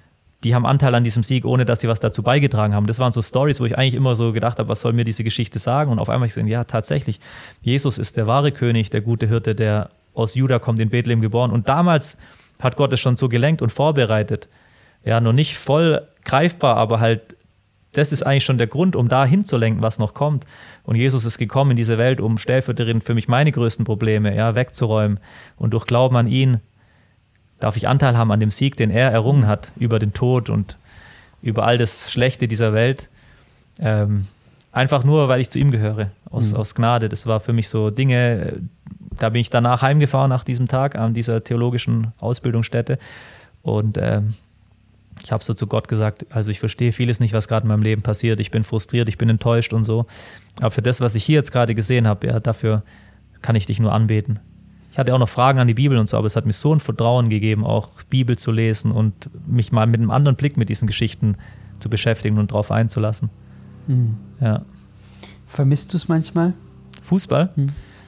Speaker 1: die haben Anteil an diesem Sieg, ohne dass sie was dazu beigetragen haben. Das waren so Stories, wo ich eigentlich immer so gedacht habe, was soll mir diese Geschichte sagen? Und auf einmal habe ich gesehen, ja, tatsächlich, Jesus ist der wahre König, der gute Hirte, der aus Juda kommt, in Bethlehem geboren. Und damals hat Gott es schon so gelenkt und vorbereitet. Ja, noch nicht voll greifbar, aber halt, das ist eigentlich schon der Grund, um da hinzulenken, was noch kommt. Und Jesus ist gekommen in diese Welt, um stellvertretend für mich meine größten Probleme ja, wegzuräumen. Und durch Glauben an ihn darf ich Anteil haben an dem Sieg, den er errungen hat, über den Tod und über all das Schlechte dieser Welt. Ähm, einfach nur, weil ich zu ihm gehöre, aus, mhm. aus Gnade. Das war für mich so Dinge, da bin ich danach heimgefahren nach diesem Tag an dieser theologischen Ausbildungsstätte. Und ähm, ich habe so zu Gott gesagt, also ich verstehe vieles nicht, was gerade in meinem Leben passiert. Ich bin frustriert, ich bin enttäuscht und so. Aber für das, was ich hier jetzt gerade gesehen habe, ja, dafür kann ich dich nur anbeten. Ich hatte auch noch Fragen an die Bibel und so, aber es hat mir so ein Vertrauen gegeben, auch Bibel zu lesen und mich mal mit einem anderen Blick mit diesen Geschichten zu beschäftigen und drauf einzulassen.
Speaker 3: Mhm.
Speaker 1: Ja.
Speaker 3: Vermisst du es manchmal?
Speaker 1: Fußball?
Speaker 3: Mhm.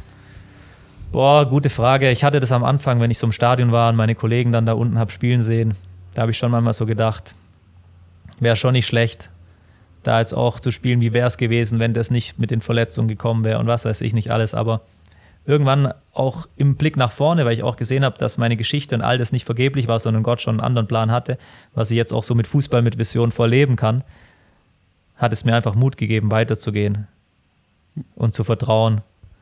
Speaker 1: Boah, gute Frage. Ich hatte das am Anfang, wenn ich so im Stadion war und meine Kollegen dann da unten habe spielen sehen. Da habe ich schon manchmal so gedacht, wäre schon nicht schlecht, da jetzt auch zu spielen, wie wäre es gewesen, wenn das nicht mit den Verletzungen gekommen wäre und was weiß ich nicht alles. Aber irgendwann auch im Blick nach vorne, weil ich auch gesehen habe, dass meine Geschichte und all das nicht vergeblich war, sondern Gott schon einen anderen Plan hatte, was ich jetzt auch so mit Fußball, mit Vision vorleben kann, hat es mir einfach Mut gegeben, weiterzugehen und zu vertrauen.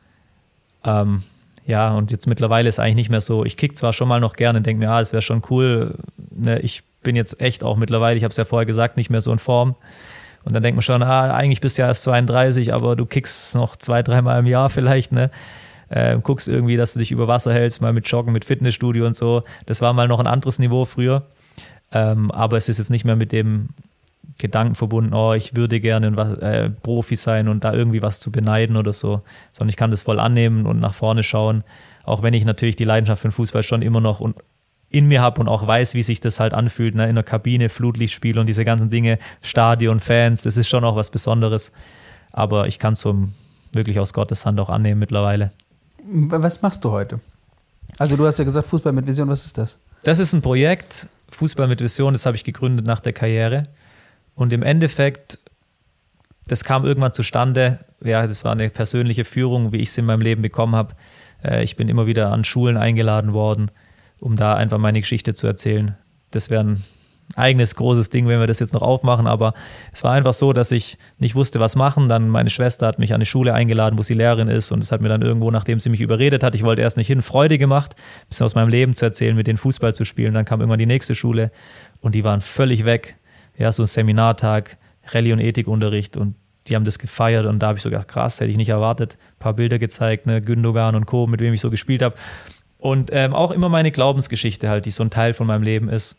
Speaker 1: Ähm, ja, und jetzt mittlerweile ist eigentlich nicht mehr so, ich kick zwar schon mal noch gerne und denke mir, ah, das wäre schon cool, ne, ich bin jetzt echt auch mittlerweile, ich habe es ja vorher gesagt, nicht mehr so in Form. Und dann denkt man schon, ah, eigentlich bist du ja erst zweiunddreißig, aber du kickst noch zwei, dreimal im Jahr vielleicht, ne? Äh, guckst irgendwie, dass du dich über Wasser hältst, mal mit Joggen, mit Fitnessstudio und so. Das war mal noch ein anderes Niveau früher. Ähm, aber es ist jetzt nicht mehr mit dem Gedanken verbunden, oh, ich würde gerne ein äh, Profi sein und da irgendwie was zu beneiden oder so. Sondern ich kann das voll annehmen und nach vorne schauen. Auch wenn ich natürlich die Leidenschaft für den Fußball schon immer noch und in mir habe und auch weiß, wie sich das halt anfühlt, ne? In der Kabine, Flutlichtspiel und diese ganzen Dinge, Stadion, Fans, das ist schon auch was Besonderes. Aber ich kann es so wirklich aus Gottes Hand auch annehmen mittlerweile.
Speaker 3: Was machst du heute? Also du hast ja gesagt, Fußball mit Vision, was ist das?
Speaker 1: Das ist ein Projekt, Fußball mit Vision, das habe ich gegründet nach der Karriere. Und im Endeffekt, das kam irgendwann zustande, ja, das war eine persönliche Führung, wie ich es in meinem Leben bekommen habe. Ich bin immer wieder an Schulen eingeladen worden, um da einfach meine Geschichte zu erzählen. Das wäre ein eigenes großes Ding, wenn wir das jetzt noch aufmachen, aber es war einfach so, dass ich nicht wusste, was machen. Dann meine Schwester hat mich an eine Schule eingeladen, wo sie Lehrerin ist, und es hat mir dann irgendwo, nachdem sie mich überredet hat, ich wollte erst nicht hin, Freude gemacht, ein bisschen aus meinem Leben zu erzählen, mit denen Fußball zu spielen. Dann kam irgendwann die nächste Schule und die waren völlig weg. Ja, so ein Seminartag, Rallye- und Ethikunterricht, und die haben das gefeiert, und da habe ich so gedacht, krass, hätte ich nicht erwartet. Ein paar Bilder gezeigt, ne, Gündogan und Co., mit wem ich so gespielt habe. Und ähm, auch immer meine Glaubensgeschichte halt, die so ein Teil von meinem Leben ist.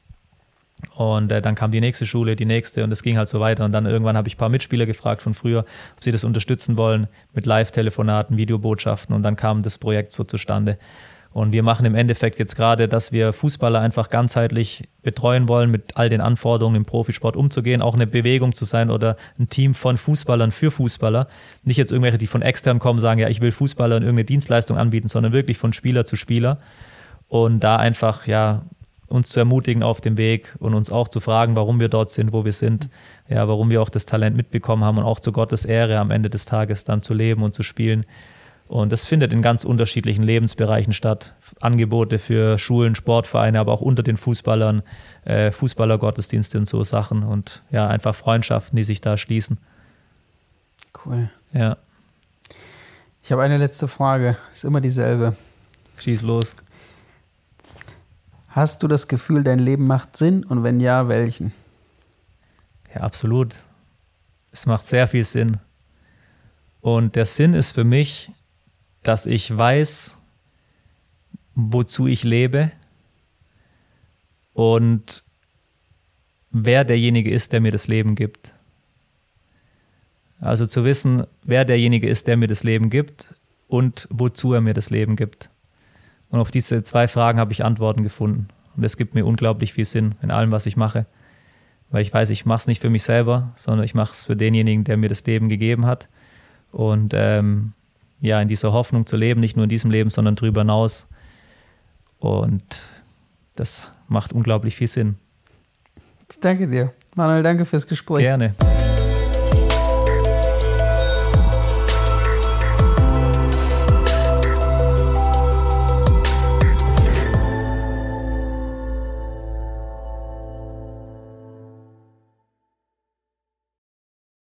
Speaker 1: Und äh, dann kam die nächste Schule, die nächste, und es ging halt so weiter. Und dann irgendwann habe ich ein paar Mitspieler gefragt von früher, ob sie das unterstützen wollen mit Live-Telefonaten, Videobotschaften, und dann kam das Projekt so zustande. Und wir machen im Endeffekt jetzt gerade, dass wir Fußballer einfach ganzheitlich betreuen wollen, mit all den Anforderungen im Profisport umzugehen, auch eine Bewegung zu sein oder ein Team von Fußballern für Fußballer. Nicht jetzt irgendwelche, die von extern kommen, sagen, ja, ich will Fußballern irgendeine Dienstleistung anbieten, sondern wirklich von Spieler zu Spieler. Und da einfach, ja, uns zu ermutigen auf dem Weg und uns auch zu fragen, warum wir dort sind, wo wir sind, ja, warum wir auch das Talent mitbekommen haben und auch zu Gottes Ehre am Ende des Tages dann zu leben und zu spielen. Und das findet in ganz unterschiedlichen Lebensbereichen statt. Angebote für Schulen, Sportvereine, aber auch unter den Fußballern, äh, Fußballergottesdienste und so Sachen, und ja, einfach Freundschaften, die sich da schließen.
Speaker 3: Cool.
Speaker 1: Ja.
Speaker 3: Ich habe eine letzte Frage, ist immer dieselbe.
Speaker 1: Schieß los.
Speaker 3: Hast du das Gefühl, dein Leben macht Sinn, und wenn ja, welchen?
Speaker 1: Ja, absolut. Es macht sehr viel Sinn. Und der Sinn ist für mich, dass ich weiß, wozu ich lebe und wer derjenige ist, der mir das Leben gibt. Also zu wissen, wer derjenige ist, der mir das Leben gibt und wozu er mir das Leben gibt. Und auf diese zwei Fragen habe ich Antworten gefunden. Und das gibt mir unglaublich viel Sinn in allem, was ich mache. Weil ich weiß, ich mache es nicht für mich selber, sondern ich mache es für denjenigen, der mir das Leben gegeben hat. Und ähm, ja, in dieser Hoffnung zu leben, nicht nur in diesem Leben, sondern darüber hinaus. Und das macht unglaublich viel Sinn.
Speaker 3: Danke dir. Manuel, danke fürs Gespräch.
Speaker 1: Gerne.